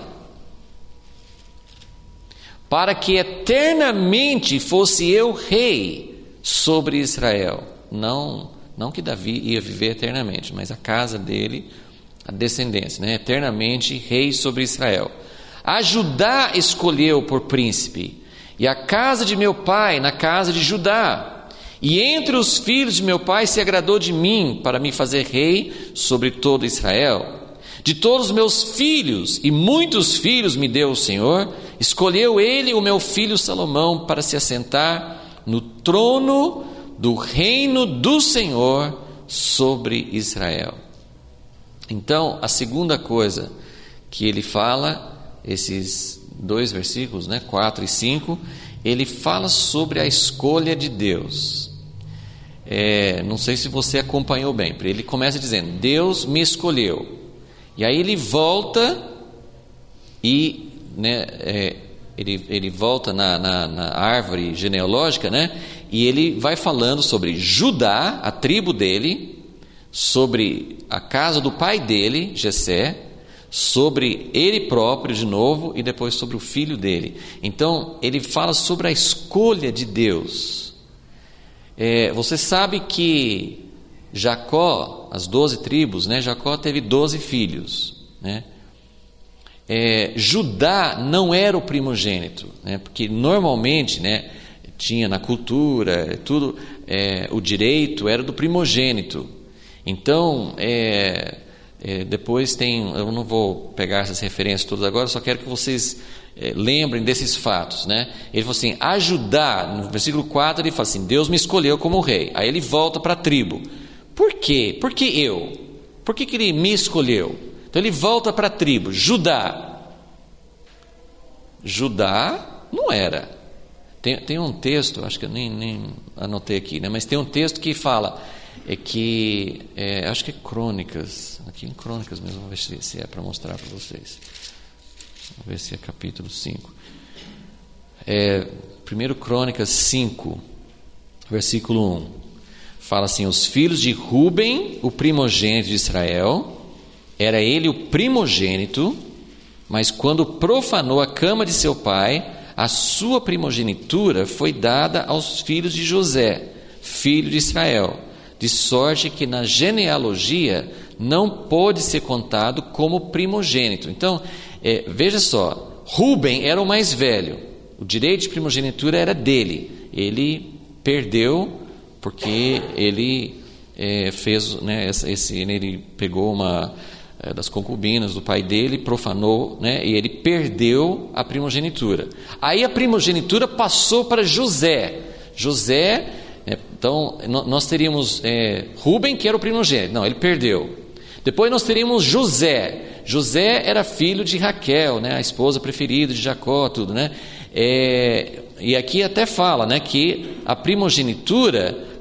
para que eternamente fosse eu rei sobre Israel. Não, não que Davi ia viver eternamente, mas a casa dele, a descendência, né? Eternamente rei sobre Israel. A Judá escolheu por príncipe, e a casa de meu pai na casa de Judá. E entre os filhos de meu pai se agradou de mim para me fazer rei sobre todo Israel. De todos os meus filhos, e muitos filhos me deu o Senhor, escolheu ele o meu filho Salomão para se assentar no trono do reino do Senhor sobre Israel. Então, a segunda coisa que ele fala, esses dois versículos, né, quatro e cinco, ele fala sobre a escolha de Deus. É, não sei se você acompanhou bem, ele começa dizendo, Deus me escolheu. E aí ele volta e, né, é, ele, ele volta na, na, na árvore genealógica, né, e ele vai falando sobre Judá, a tribo dele, sobre a casa do pai dele, Jessé, sobre ele próprio de novo e depois sobre o filho dele. Então ele fala sobre a escolha de Deus. É, você sabe que Jacó, as doze tribos, né, Jacó teve doze filhos, né? É, Judá não era o primogênito, né, porque normalmente, né, tinha na cultura tudo, é, o direito era do primogênito. Então é, é, depois tem, eu não vou pegar essas referências todas agora, só quero que vocês é, lembrem desses fatos, né? Ele falou assim, a Judá, no versículo quatro ele fala assim, Deus me escolheu como rei. Aí ele volta para a tribo, Por quê? Por que eu? Por que, que ele me escolheu? Então ele volta para a tribo, Judá. Judá não era. Tem, tem um texto, acho que eu nem, nem anotei aqui, né? Mas tem um texto que fala, é que, é, acho que é Crônicas, aqui em Crônicas mesmo, vamos ver se, se é para mostrar para vocês. Vamos ver se é capítulo cinco. É, primeiro Crônicas cinco, versículo um. Fala assim: os filhos de Ruben, o primogênito de Israel, era ele o primogênito, mas quando profanou a cama de seu pai, a sua primogenitura foi dada aos filhos de José, filho de Israel, de sorte que na genealogia não pôde ser contado como primogênito. Então, é, veja só, Ruben era o mais velho, o direito de primogenitura era dele, ele perdeu porque ele é, fez, né, esse, ele pegou uma é, das concubinas do pai dele, profanou, né, e ele perdeu a primogenitura. Aí a primogenitura passou para José. José, é, então nós teríamos é, Ruben, que era o primogênito, não, ele perdeu. Depois nós teríamos José. José era filho de Raquel, né, a esposa preferida de Jacó, tudo, né? É, e aqui até fala, né, que a primogenitura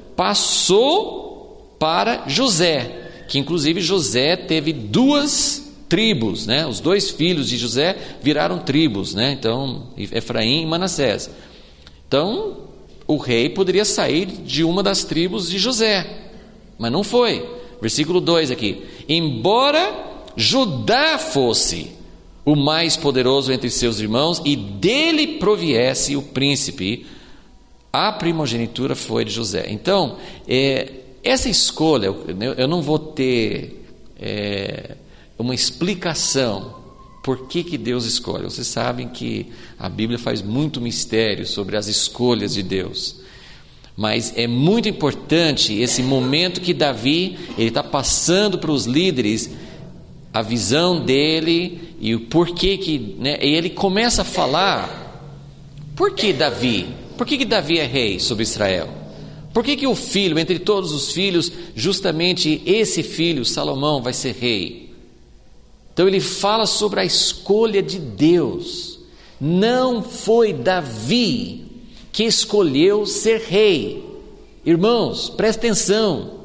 passou para José, que inclusive José teve duas tribos, né? Os dois filhos de José viraram tribos, né? Então, Efraim e Manassés. Então, o rei poderia sair de uma das tribos de José, mas não foi. Versículo dois aqui: embora Judá fosse o mais poderoso entre seus irmãos e dele proviesse o príncipe, a primogenitura foi de José. Então, é, essa escolha, eu, eu não vou ter é, uma explicação por que, que Deus escolhe. Vocês sabem que a Bíblia faz muito mistério sobre as escolhas de Deus. Mas é muito importante esse momento que Davi ele está passando para os líderes a visão dele e o porquê que, né, e ele começa a falar. Por que Davi? Por que, que Davi é rei sobre Israel? Por que, que o filho, entre todos os filhos, justamente esse filho, Salomão, vai ser rei? Então ele fala sobre a escolha de Deus. Não foi Davi que escolheu ser rei. Irmãos, presta atenção.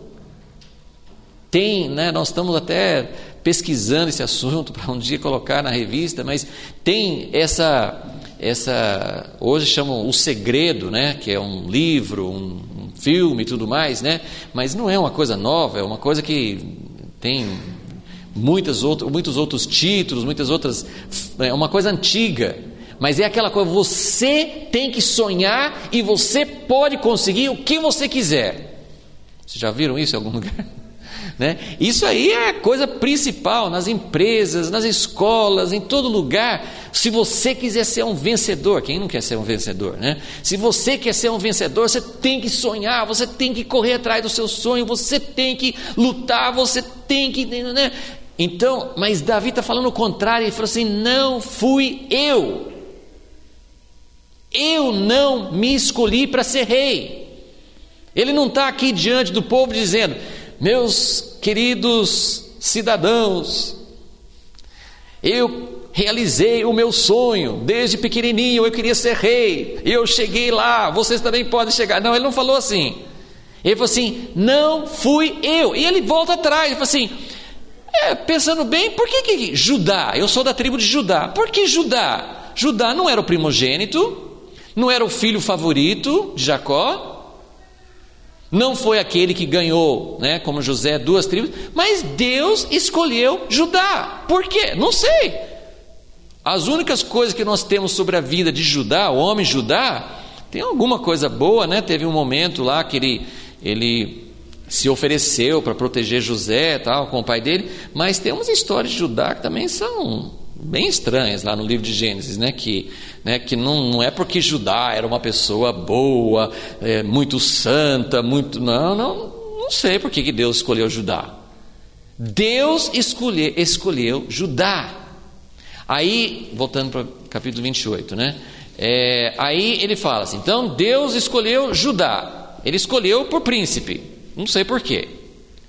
Tem, né, nós estamos até pesquisando esse assunto para um dia colocar na revista, mas tem essa... essa hoje chamam O Segredo, né, que é um livro, um, um filme e tudo mais, né, mas não é uma coisa nova, é uma coisa que tem muitas outras, muitos outros títulos, muitas outras, é uma coisa antiga, mas é aquela coisa, você tem que sonhar e você pode conseguir o que você quiser. Vocês já viram isso em algum lugar? Né? Isso aí é a coisa principal nas empresas, nas escolas, em todo lugar. Se você quiser ser um vencedor, quem não quer ser um vencedor, né? Se você quer ser um vencedor, você tem que sonhar, você tem que correr atrás do seu sonho, você tem que lutar, você tem que, né? Então, mas Davi está falando o contrário. Ele falou assim: não fui eu, eu não me escolhi para ser rei. Ele não está aqui diante do povo dizendo: meus queridos cidadãos, eu realizei o meu sonho, desde pequenininho eu queria ser rei, eu cheguei lá, vocês também podem chegar. Não, ele não falou assim. Ele falou assim: não fui eu. E ele volta atrás, ele falou assim, é, pensando bem, por que, que Judá? Eu sou da tribo de Judá. Por que Judá? Judá não era o primogênito, não era o filho favorito de Jacó, não foi aquele que ganhou, né, como José, duas tribos, mas Deus escolheu Judá. Por quê? Não sei. As únicas coisas que nós temos sobre a vida de Judá, o homem Judá, tem alguma coisa boa, né? Teve um momento lá que ele, ele se ofereceu para proteger José, tal, com o pai dele, mas tem umas histórias de Judá que também são bem estranhas lá no livro de Gênesis, né? Que, né, que não, não é porque Judá era uma pessoa boa, é, muito santa, muito... Não, não, não sei por que, que Deus escolheu Judá. Deus escolhe, escolheu Judá. Aí, voltando para o capítulo vinte e oito, né? É, aí ele fala assim, então Deus escolheu Judá. Ele escolheu por príncipe, não sei por quê.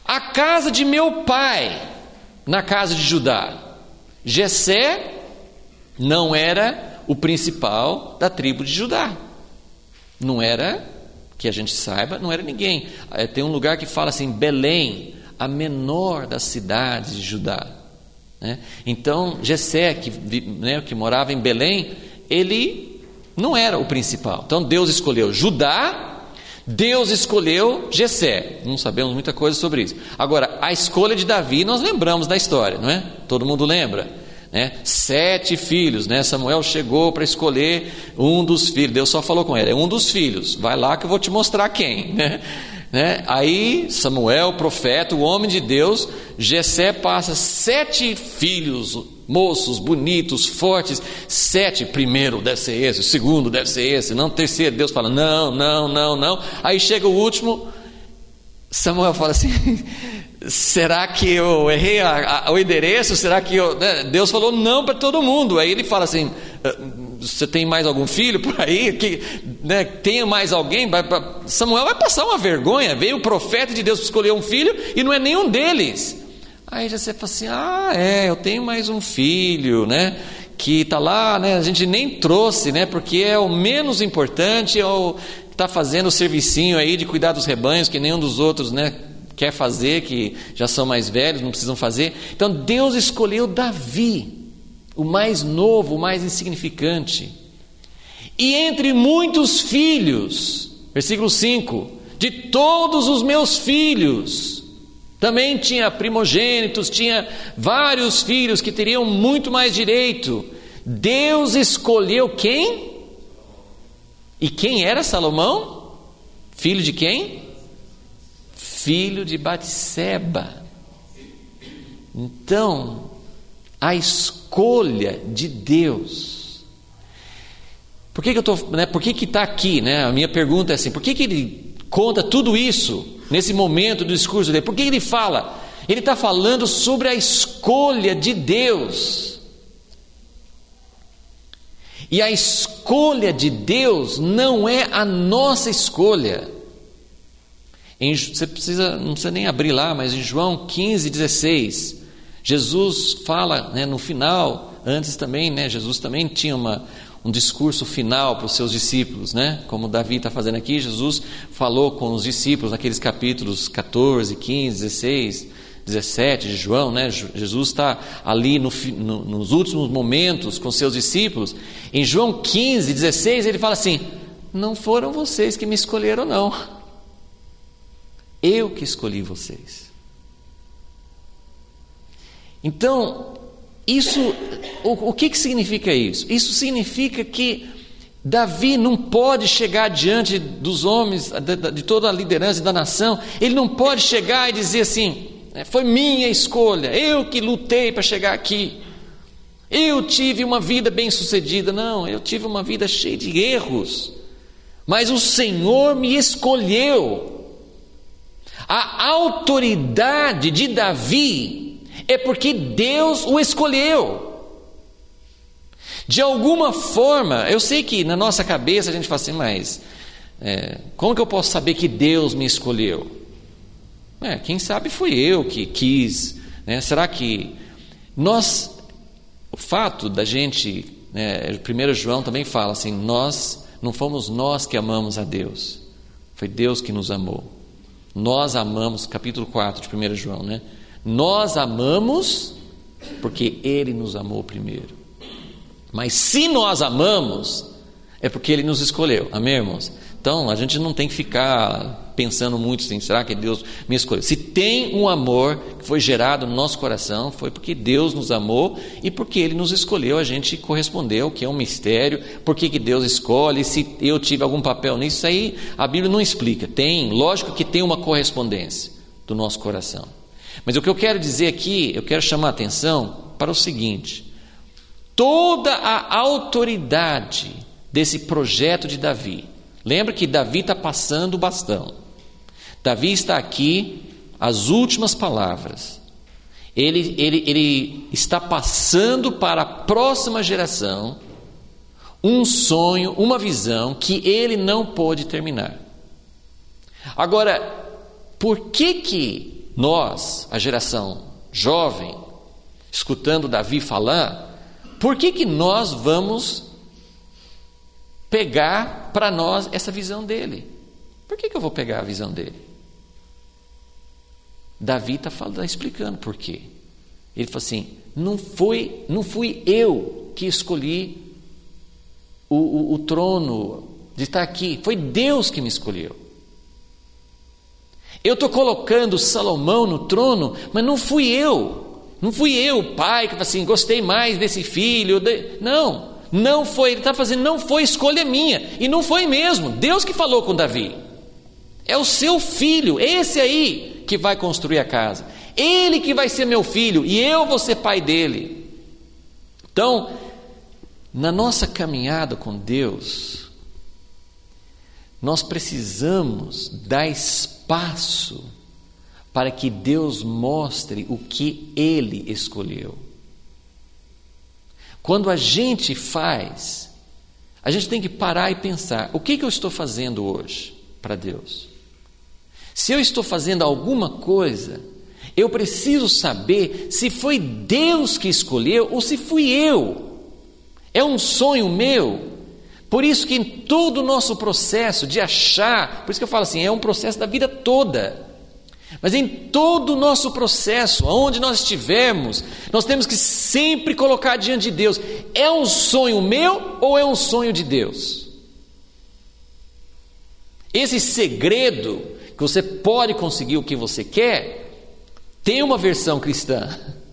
A casa de meu pai, na casa de Judá. Jessé não era o principal da tribo de Judá. Não era, que a gente saiba, não era ninguém. Tem um lugar que fala assim, Belém, a menor das cidades de Judá. Né? Então, Jessé, que, né, que morava em Belém, ele não era o principal. Então, Deus escolheu Judá, Deus escolheu Jessé. Não sabemos muita coisa sobre isso. Agora, a escolha de Davi, nós lembramos da história, não é? Todo mundo lembra, né? Sete filhos, né? Samuel chegou para escolher um dos filhos. Deus só falou com ele, é um dos filhos. Vai lá que eu vou te mostrar quem, né? Né? Aí Samuel, profeta, o homem de Deus, Jessé passa sete filhos, moços, bonitos, fortes, sete, primeiro deve ser esse, o segundo deve ser esse, não, terceiro. Deus fala, não, não, não, não. Aí chega o último, Samuel fala assim, será que eu errei a, a, o endereço? Será que eu... Né? Deus falou não para todo mundo. Aí ele fala assim, você tem mais algum filho por aí? Que, né, tenha mais alguém? Samuel vai passar uma vergonha. Veio o profeta de Deus para escolher um filho e não é nenhum deles. Aí você fala assim, ah é, eu tenho mais um filho, né, que está lá, né, a gente nem trouxe, né, porque é o menos importante, é o que está fazendo o servicinho aí de cuidar dos rebanhos, que nenhum dos outros, né, quer fazer, que já são mais velhos, não precisam fazer. Então Deus escolheu Davi, o mais novo, o mais insignificante. E entre muitos filhos, versículo cinco, de todos os meus filhos, também tinha primogênitos, tinha vários filhos que teriam muito mais direito. Deus escolheu quem? E quem era Salomão? Filho de quem? Filho de Batseba. Então, a escolha de Deus. Por que que eu tô, né, por que que está aqui, né? A minha pergunta é assim: por que que ele conta tudo isso nesse momento do discurso dele? Por que ele fala? Ele está falando sobre a escolha de Deus. E a escolha de Deus não é a nossa escolha. Em, você precisa, não precisa nem abrir lá, mas em João quinze, dezesseis, Jesus fala, né, no final, antes também, né, Jesus também tinha uma, um discurso final para os seus discípulos, né, como Davi está fazendo aqui. Jesus falou com os discípulos naqueles capítulos catorze, quinze, dezesseis, dezessete de João, né? Jesus está ali no, no, nos últimos momentos com seus discípulos. Em João quinze, dezesseis, ele fala assim: não foram vocês que me escolheram, não, eu que escolhi vocês. Então, isso, o, o que, que significa isso? Isso significa que Davi não pode chegar diante dos homens, de, de toda a liderança da nação, ele não pode chegar e dizer assim: foi minha escolha, eu que lutei para chegar aqui, eu tive uma vida bem sucedida. Não, eu tive uma vida cheia de erros, mas o Senhor me escolheu. A autoridade de Davi é porque Deus o escolheu. De alguma forma, eu sei que na nossa cabeça a gente fala assim, mas é, como que eu posso saber que Deus me escolheu? É, quem sabe fui eu que quis, né? Será que nós, o fato da gente, né, primeiro João também fala assim, nós, não fomos nós que amamos a Deus, foi Deus que nos amou. Nós amamos, capítulo quatro de primeiro João, né? Nós amamos porque Ele nos amou primeiro. Mas se nós amamos, é porque Ele nos escolheu. Amém, irmãos? Então, a gente não tem que ficar pensando muito assim, será que Deus me escolheu? Se tem um amor que foi gerado no nosso coração, foi porque Deus nos amou e porque Ele nos escolheu, a gente correspondeu, que é um mistério. Por que que Deus escolhe? Se eu tive algum papel nisso, isso aí a Bíblia não explica. Tem, lógico que tem uma correspondência do nosso coração. Mas o que eu quero dizer aqui, eu quero chamar a atenção para o seguinte: toda a autoridade desse projeto de Davi, lembra que Davi está passando o bastão. Davi está aqui, as últimas palavras. Ele, ele, ele está passando para a próxima geração um sonho, uma visão que ele não pôde terminar. Agora, por que que nós, a geração jovem, escutando Davi falar, por que que nós vamos pegar para nós essa visão dele? Por que que eu vou pegar a visão dele? Davi está tá explicando por quê. Ele fala assim, não, foi, não fui eu que escolhi o, o, o trono de estar aqui, foi Deus que me escolheu. Eu estou colocando Salomão no trono, mas não fui eu, não fui eu o pai que fala assim, gostei mais desse filho, de... não, não foi, ele está fazendo, não foi escolha minha, e não foi mesmo, Deus que falou com Davi, é o seu filho, esse aí que vai construir a casa, ele que vai ser meu filho, e eu vou ser pai dele. Então, na nossa caminhada com Deus, nós precisamos dar espaço para que Deus mostre o que Ele escolheu. Quando a gente faz, a gente tem que parar e pensar, o que que eu estou fazendo hoje para Deus? Se eu estou fazendo alguma coisa, eu preciso saber se foi Deus que escolheu ou se fui eu. É um sonho meu. Por isso que em todo o nosso processo de achar, por isso que eu falo assim, é um processo da vida toda. Mas em todo o nosso processo, aonde nós estivermos, nós temos que sempre colocar diante de Deus, é um sonho meu ou é um sonho de Deus? Esse segredo que você pode conseguir o que você quer, tem uma versão cristã.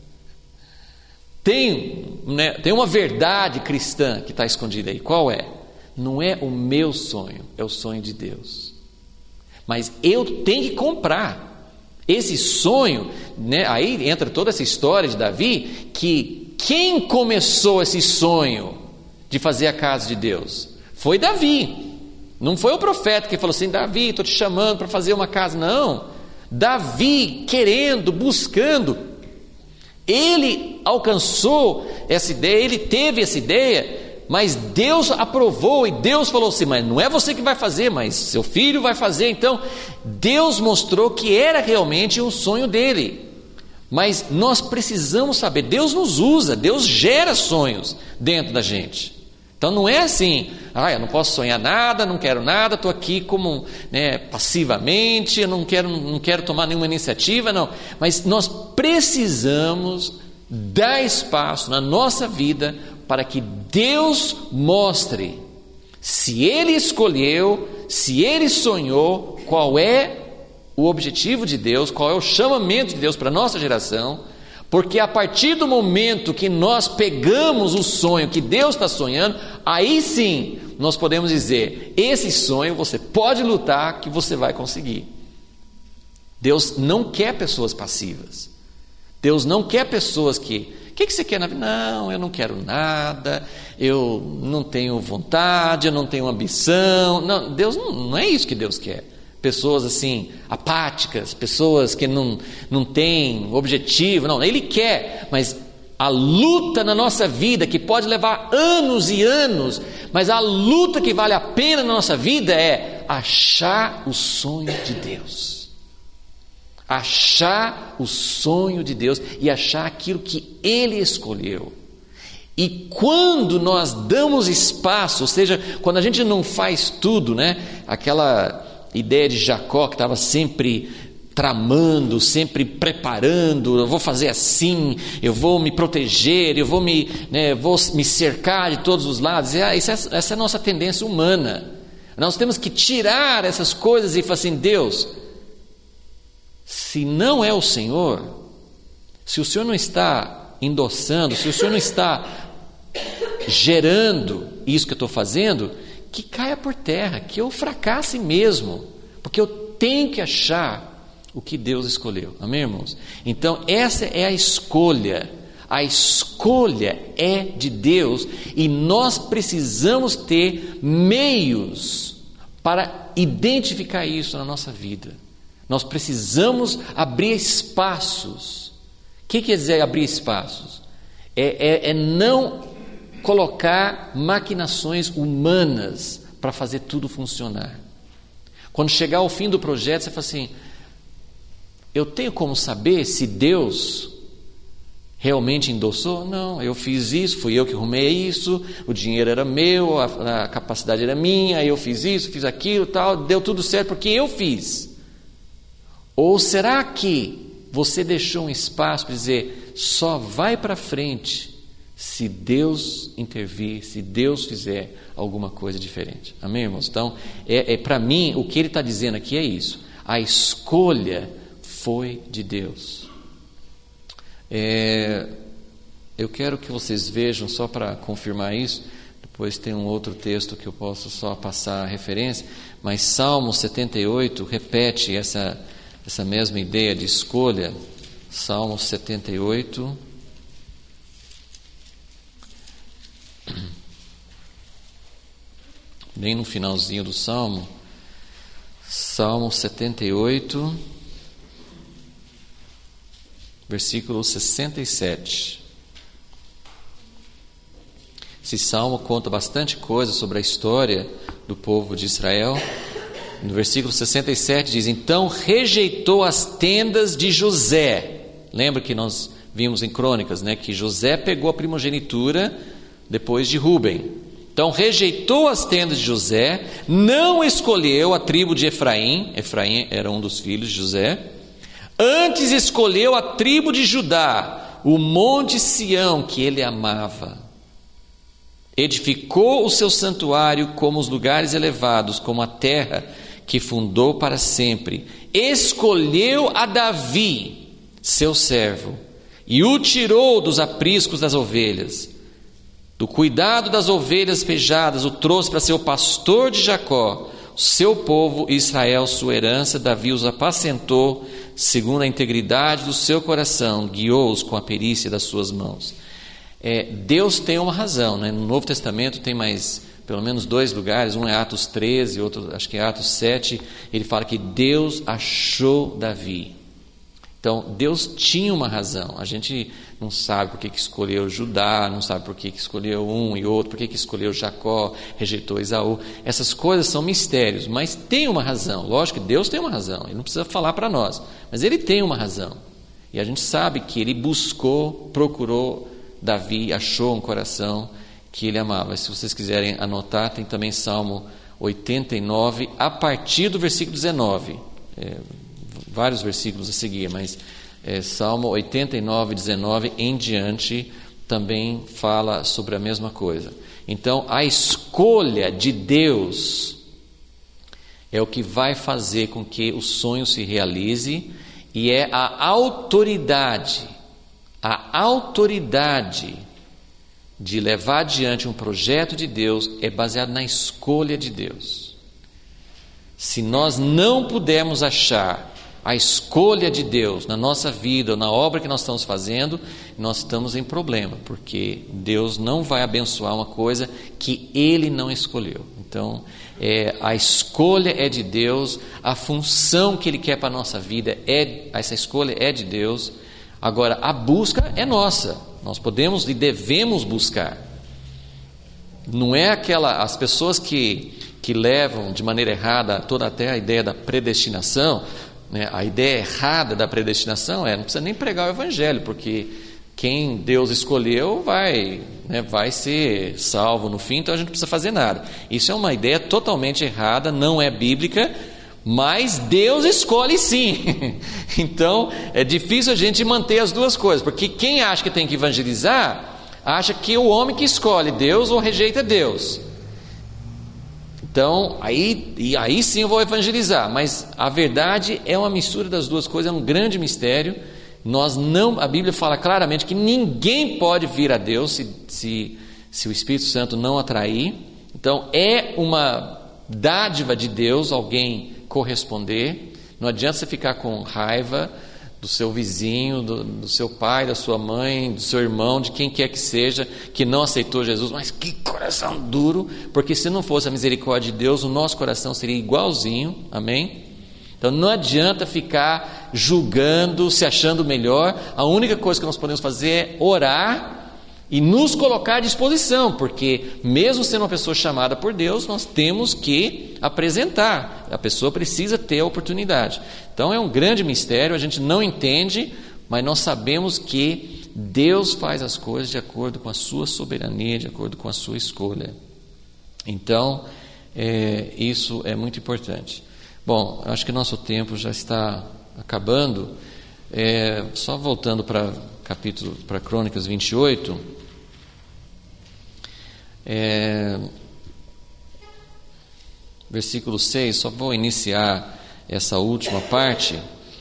Tem, né, tem uma verdade cristã que está escondida aí. Qual é? Não é o meu sonho, é o sonho de Deus. Mas eu tenho que comprar esse sonho, né? Aí entra toda essa história de Davi, que quem começou esse sonho de fazer a casa de Deus? Foi Davi. Não foi o profeta que falou assim, Davi, estou te chamando para fazer uma casa. Não, Davi querendo, buscando, ele alcançou essa ideia, ele teve essa ideia, mas Deus aprovou e Deus falou assim, mas não é você que vai fazer, mas seu filho vai fazer. Então Deus mostrou que era realmente um sonho dele. Mas nós precisamos saber, Deus nos usa, Deus gera sonhos dentro da gente. Então não é assim, ah, eu não posso sonhar nada, não quero nada, estou aqui como, né, passivamente, eu não quero, não quero tomar nenhuma iniciativa, não. Mas nós precisamos dar espaço na nossa vida para que Deus mostre se Ele escolheu, se Ele sonhou, qual é o objetivo de Deus, qual é o chamamento de Deus para a nossa geração. Porque a partir do momento que nós pegamos o sonho que Deus está sonhando, aí sim nós podemos dizer, esse sonho você pode lutar que você vai conseguir. Deus não quer pessoas passivas. Deus não quer pessoas que, o que, que você quer na vida? Não, eu não quero nada, eu não tenho vontade, eu não tenho ambição. Não, Deus não, não é isso que Deus quer. Pessoas assim, apáticas, pessoas que não, não têm objetivo, não, Ele quer, mas a luta na nossa vida, que pode levar anos e anos, mas a luta que vale a pena na nossa vida é achar o sonho de Deus, achar o sonho de Deus e achar aquilo que Ele escolheu. E quando nós damos espaço, ou seja, quando a gente não faz tudo, né, aquela ideia de Jacó que estava sempre tramando, sempre preparando, eu vou fazer assim, eu vou me proteger, eu vou me, né, vou me cercar de todos os lados. Essa é, essa é a nossa tendência humana. Nós temos que tirar essas coisas e falar assim, Deus, se não é o Senhor, se o Senhor não está endossando, se o Senhor não está gerando isso que eu estou fazendo, que caia por terra, que eu fracasse mesmo, porque eu tenho que achar o que Deus escolheu, amém, irmãos? Então essa é a escolha, a escolha é de Deus e nós precisamos ter meios para identificar isso na nossa vida. Nós precisamos abrir espaços. O que quer dizer abrir espaços? É, é, é não colocar maquinações humanas para fazer tudo funcionar. Quando chegar ao fim do projeto, você fala assim, eu tenho como saber se Deus realmente endossou? Não, eu fiz isso, fui eu que arrumei isso, o dinheiro era meu, a, a capacidade era minha, eu fiz isso, fiz aquilo, tal, deu tudo certo porque eu fiz. Ou será que você deixou um espaço para dizer, só vai para frente se Deus intervir, se Deus fizer alguma coisa diferente? Amém, irmãos? Então, é, é, para mim, o que ele está dizendo aqui é isso. A escolha foi de Deus. É, eu quero que vocês vejam, só para confirmar isso, depois tem um outro texto que eu posso só passar a referência, mas Salmo setenta e oito repete essa, essa mesma ideia de escolha. Salmo setenta e oito... bem no finalzinho do Salmo, Salmo setenta e oito, versículo sessenta e sete. Esse Salmo conta bastante coisa sobre a história do povo de Israel. No versículo sessenta e sete diz, então rejeitou as tendas de José. Lembra que nós vimos em Crônicas, né, que José pegou a primogenitura depois de Rúben. Então rejeitou as tendas de José, não escolheu a tribo de Efraim, Efraim era um dos filhos de José, antes escolheu a tribo de Judá, o monte Sião que ele amava. Edificou o seu santuário como os lugares elevados, como a terra que fundou para sempre. Escolheu a Davi, seu servo, e o tirou dos apriscos das ovelhas. Do cuidado das ovelhas pejadas, o trouxe para ser o pastor de Jacó, o seu povo Israel, sua herança. Davi os apacentou segundo a integridade do seu coração, guiou-os com a perícia das suas mãos. É, Deus tem uma razão, né? No Novo Testamento tem mais, pelo menos dois lugares, um é Atos treze, outro acho que é Atos sete, ele fala que Deus achou Davi. Então, Deus tinha uma razão. A gente não sabe por que, que escolheu Judá, não sabe por que, que escolheu um e outro, por que, que escolheu Jacó, rejeitou Esaú. Essas coisas são mistérios, mas tem uma razão. Lógico que Deus tem uma razão, Ele não precisa falar para nós, mas Ele tem uma razão. E a gente sabe que Ele buscou, procurou Davi, achou um coração que Ele amava. Se vocês quiserem anotar, tem também Salmo oitenta e nove, a partir do versículo dezenove. É, vários versículos a seguir, mas é, Salmo oitenta e nove, dezenove em diante também fala sobre a mesma coisa. Então, a escolha de Deus é o que vai fazer com que o sonho se realize, e é a autoridade, a autoridade de levar adiante um projeto de Deus é baseado na escolha de Deus. Se nós não pudermos achar a escolha de Deus na nossa vida, ou na obra que nós estamos fazendo, nós estamos em problema, porque Deus não vai abençoar uma coisa que Ele não escolheu. Então, é, a escolha é de Deus, a função que Ele quer para a nossa vida, é, essa escolha é de Deus. Agora, a busca é nossa, nós podemos e devemos buscar. Não é aquela, as pessoas que, que levam de maneira errada toda até a ideia da predestinação, né? A ideia errada da predestinação é, não precisa nem pregar o evangelho, porque quem Deus escolheu vai, né, vai ser salvo no fim, então a gente não precisa fazer nada. Isso é uma ideia totalmente errada, não é bíblica, mas Deus escolhe sim. Então é difícil a gente manter as duas coisas, porque quem acha que tem que evangelizar, acha que o homem que escolhe Deus ou rejeita Deus. Então, aí, e aí sim eu vou evangelizar, mas a verdade é uma mistura das duas coisas, é um grande mistério. Nós não, a Bíblia fala claramente que ninguém pode vir a Deus se, se, se o Espírito Santo não atrair. Então, é uma dádiva de Deus alguém corresponder. Não adianta você ficar com raiva do seu vizinho, do, do seu pai, da sua mãe, do seu irmão, de quem quer que seja, que não aceitou Jesus. Mas que coração duro, porque se não fosse a misericórdia de Deus, o nosso coração seria igualzinho, amém? Então não adianta ficar julgando, se achando melhor. A única coisa que nós podemos fazer é orar e nos colocar à disposição, porque mesmo sendo uma pessoa chamada por Deus, nós temos que apresentar. A pessoa precisa ter a oportunidade. Então é um grande mistério, a gente não entende, mas nós sabemos que Deus faz as coisas de acordo com a sua soberania, de acordo com a sua escolha. Então, é, isso é muito importante. Bom, acho que nosso tempo já está acabando. É, só voltando para capítulo, para Crônicas vinte e oito, é, versículo seis, só vou iniciar essa última parte.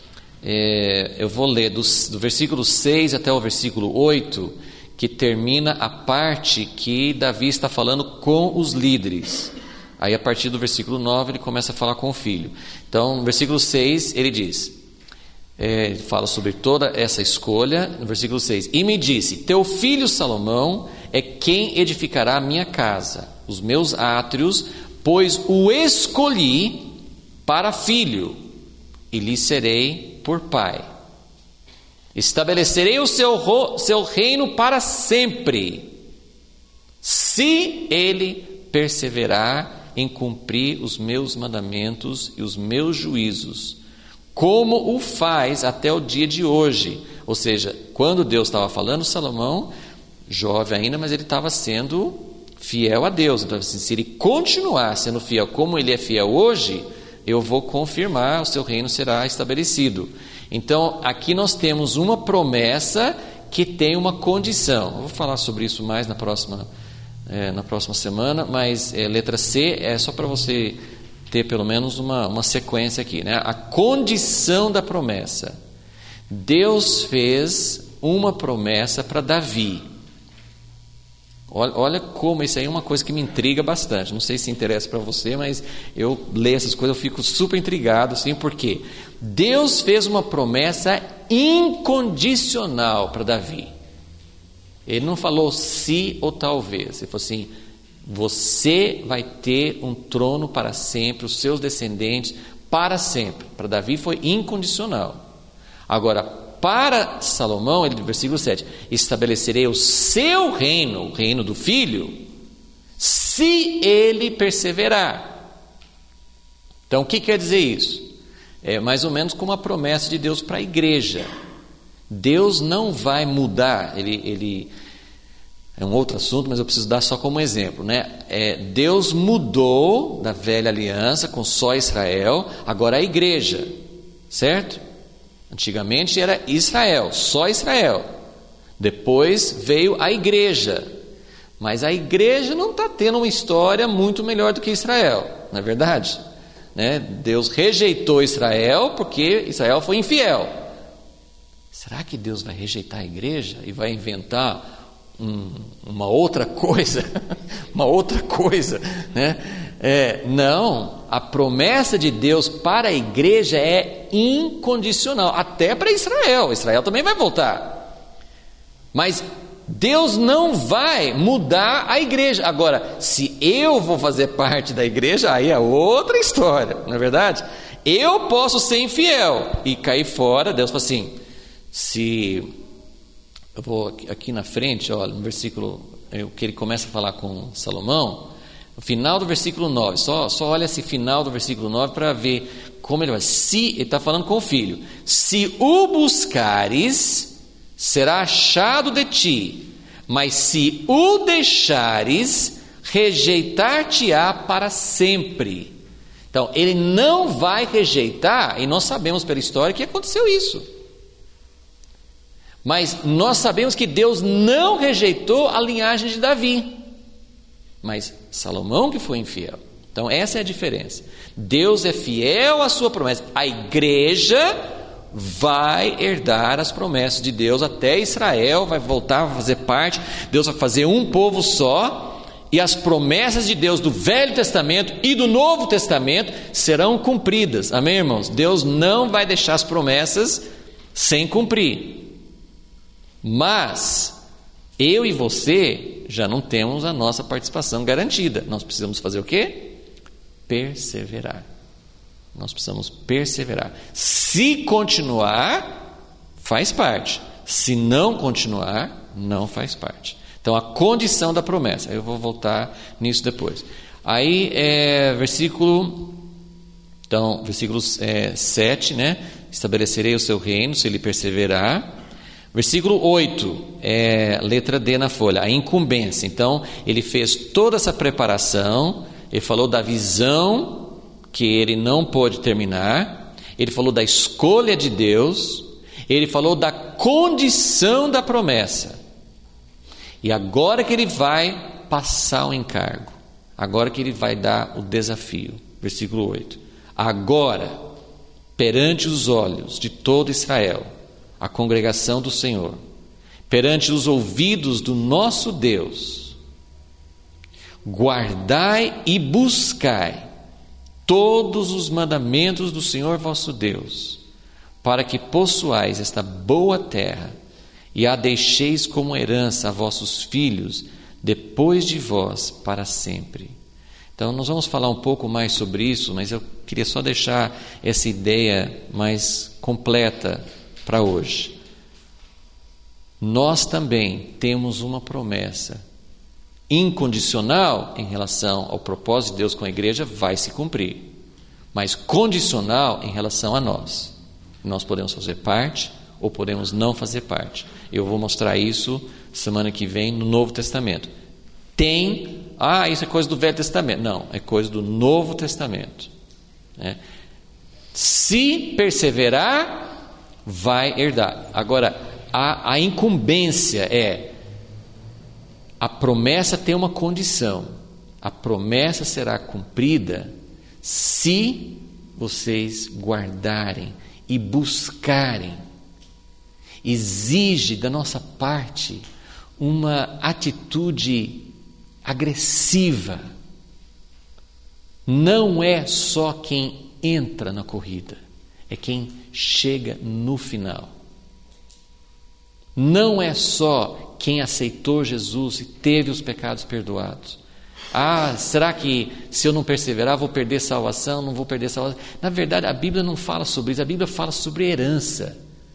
É, eu vou ler do, do versículo seis até o versículo oito, que termina a parte que Davi está falando com os líderes. Aí a partir do versículo nove ele começa a falar com o filho. Então no versículo seis ele diz, é, ele fala sobre toda essa escolha. No versículo seis, e me disse, teu filho Salomão é quem edificará a minha casa, os meus átrios, pois o escolhi para filho, e lhe serei por pai. Estabelecerei o seu, seu reino para sempre, se ele perseverar em cumprir os meus mandamentos e os meus juízos, como o faz até o dia de hoje. Ou seja, quando Deus estava falando, Salomão, jovem ainda, mas ele estava sendo fiel a Deus. Então, assim, se ele continuar sendo fiel como ele é fiel hoje, eu vou confirmar, o seu reino será estabelecido. Então, aqui nós temos uma promessa que tem uma condição. Eu vou falar sobre isso mais na próxima, é, na próxima semana, mas é, letra C é só para você ter pelo menos uma, uma sequência aqui, né? A condição da promessa. Deus fez uma promessa para Davi. Olha, olha como isso aí é uma coisa que me intriga bastante. Não sei se interessa para você, mas eu leio essas coisas, eu fico super intrigado, assim, porque Deus fez uma promessa incondicional para Davi. Ele não falou se ou talvez. Ele falou assim, você vai ter um trono para sempre, os seus descendentes para sempre. Para Davi foi incondicional. Agora, para Salomão, ele, versículo sete, estabelecerei o seu reino, o reino do filho, se ele perseverar. Então, o que quer dizer isso? É mais ou menos como a promessa de Deus para a igreja. Deus não vai mudar, ele, ele é um outro assunto, mas eu preciso dar só como exemplo, né? É, Deus mudou da velha aliança com só Israel, agora a igreja, certo? Antigamente era Israel, só Israel. Depois veio a igreja. Mas a igreja não está tendo uma história muito melhor do que Israel, não é verdade? Né? Deus rejeitou Israel porque Israel foi infiel. Será que Deus vai rejeitar a igreja e vai inventar um, uma outra coisa? uma outra coisa, né? É, não, a promessa de Deus para a igreja é incondicional, até para Israel. Israel também vai voltar. Mas Deus não vai mudar a igreja. Agora, se eu vou fazer parte da igreja, aí é outra história, não é verdade? Eu posso ser infiel e cair fora. Deus fala assim, se eu vou aqui na frente, olha, no versículo que ele começa a falar com Salomão, no final do versículo nove, só, só olha esse final do versículo nove para ver como ele vai. Se, ele está falando com o filho, se o buscares, será achado de ti, mas se o deixares, rejeitar-te-á para sempre. Então, ele não vai rejeitar, e nós sabemos pela história que aconteceu isso. Mas nós sabemos que Deus não rejeitou a linhagem de Davi, mas Salomão que foi infiel. Então essa é a diferença. Deus é fiel à sua promessa. A igreja vai herdar as promessas de Deus, até Israel vai voltar a fazer parte. Deus vai fazer um povo só, e as promessas de Deus do Velho Testamento e do Novo Testamento serão cumpridas. Amém, irmãos? Deus não vai deixar as promessas sem cumprir. Mas eu e você já não temos a nossa participação garantida. Nós precisamos fazer o quê? Perseverar. Nós precisamos perseverar. Se continuar, faz parte. Se não continuar, não faz parte. Então, a condição da promessa, eu vou voltar nisso depois. Aí, é, versículo, então, versículo é, sete, né? Estabelecerei o seu reino se ele perseverar. Versículo oito, é, letra D na folha, a incumbência. Então, ele fez toda essa preparação, ele falou da visão que ele não pôde terminar, ele falou da escolha de Deus, ele falou da condição da promessa. E agora que ele vai passar o encargo, agora que ele vai dar o desafio. Versículo oito. Agora, perante os olhos de todo Israel, a congregação do Senhor, perante os ouvidos do nosso Deus, guardai e buscai todos os mandamentos do Senhor vosso Deus, para que possuais esta boa terra e a deixeis como herança a vossos filhos depois de vós para sempre. Então nós vamos falar um pouco mais sobre isso, mas eu queria só deixar essa ideia mais completa para hoje. Nós também temos uma promessa incondicional em relação ao propósito de Deus com a igreja, vai se cumprir, mas condicional em relação a nós. Nós podemos fazer parte ou podemos não fazer parte. Eu vou mostrar isso semana que vem no Novo Testamento. Tem, ah, isso é coisa do Velho Testamento. Não, é coisa do Novo Testamento, né? Se perseverar, vai herdar. Agora, a, a incumbência é, a promessa tem uma condição, a promessa será cumprida se vocês guardarem e buscarem. Exige da nossa parte uma atitude agressiva. Não é só quem entra na corrida, é quem chega no final. Não é só quem aceitou Jesus e teve os pecados perdoados. Ah, será que se eu não perseverar vou perder salvação? Não vou perder salvação? Na verdade, a Bíblia não fala sobre isso. A Bíblia fala sobre herança.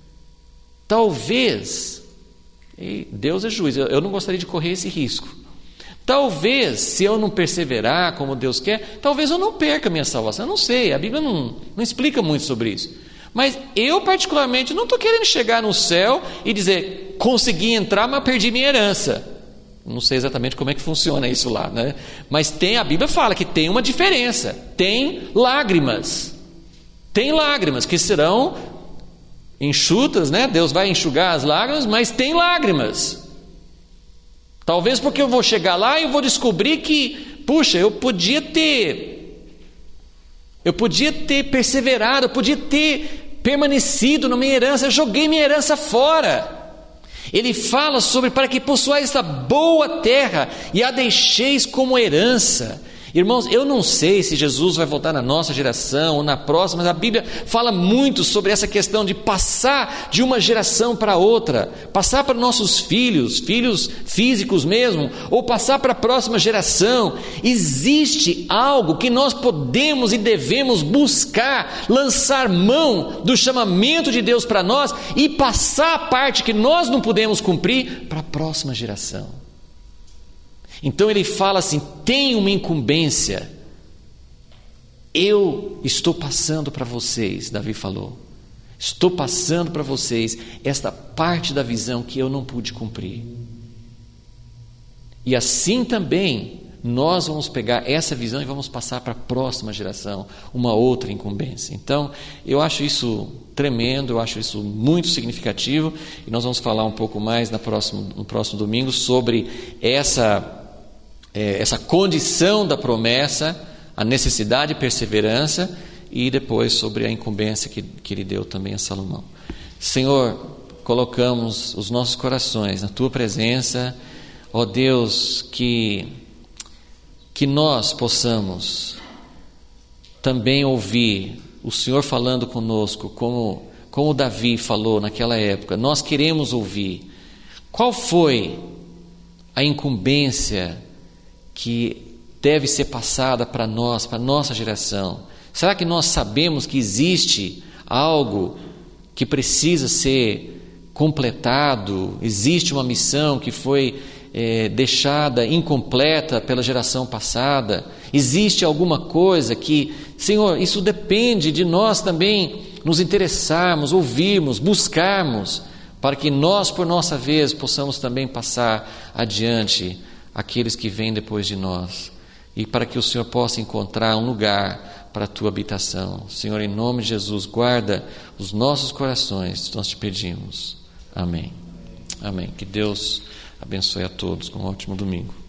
Talvez, e Deus é juiz, eu não gostaria de correr esse risco. Talvez, se eu não perseverar como Deus quer, talvez eu não perca a minha salvação. Eu não sei, a Bíblia não, não explica muito sobre isso. Mas eu particularmente não estou querendo chegar no céu e dizer, consegui entrar, mas perdi minha herança. Não sei exatamente como é que funciona isso lá, né? Mas tem, a Bíblia fala que tem uma diferença. Tem lágrimas. Tem lágrimas que serão enxutas, né? Deus vai enxugar as lágrimas, mas tem lágrimas. Talvez porque eu vou chegar lá e eu vou descobrir que, puxa, eu podia ter, eu podia ter perseverado, eu podia ter permanecido na minha herança, eu joguei minha herança fora. Ele fala sobre para que possuais esta boa terra e a deixeis como herança. Irmãos, eu não sei se Jesus vai voltar na nossa geração ou na próxima, mas a Bíblia fala muito sobre essa questão de passar de uma geração para outra, passar para nossos filhos, filhos físicos mesmo, ou passar para a próxima geração. Existe algo que nós podemos e devemos buscar, lançar mão do chamamento de Deus para nós e passar a parte que nós não podemos cumprir para a próxima geração. Então ele fala assim, tem uma incumbência, eu estou passando para vocês, Davi falou, estou passando para vocês esta parte da visão que eu não pude cumprir. E assim também nós vamos pegar essa visão e vamos passar para a próxima geração uma outra incumbência. Então eu acho isso tremendo, eu acho isso muito significativo, e nós vamos falar um pouco mais na próximo, no próximo domingo sobre essa essa condição da promessa, a necessidade e perseverança, e depois sobre a incumbência que, que ele deu também a Salomão. Senhor, colocamos os nossos corações na Tua presença, ó Deus, que, que nós possamos também ouvir o Senhor falando conosco, como, como Davi falou naquela época. Nós queremos ouvir qual foi a incumbência que deve ser passada para nós, para a nossa geração. Será que nós sabemos que existe algo que precisa ser completado? Existe uma missão que foi é, deixada incompleta pela geração passada? Existe alguma coisa que, Senhor, isso depende de nós também nos interessarmos, ouvirmos, buscarmos, para que nós, por nossa vez, possamos também passar adiante aqueles que vêm depois de nós, e para que o Senhor possa encontrar um lugar para a tua habitação. Senhor, em nome de Jesus, guarda os nossos corações, nós te pedimos. Amém. Amém. Que Deus abençoe a todos com um ótimo domingo.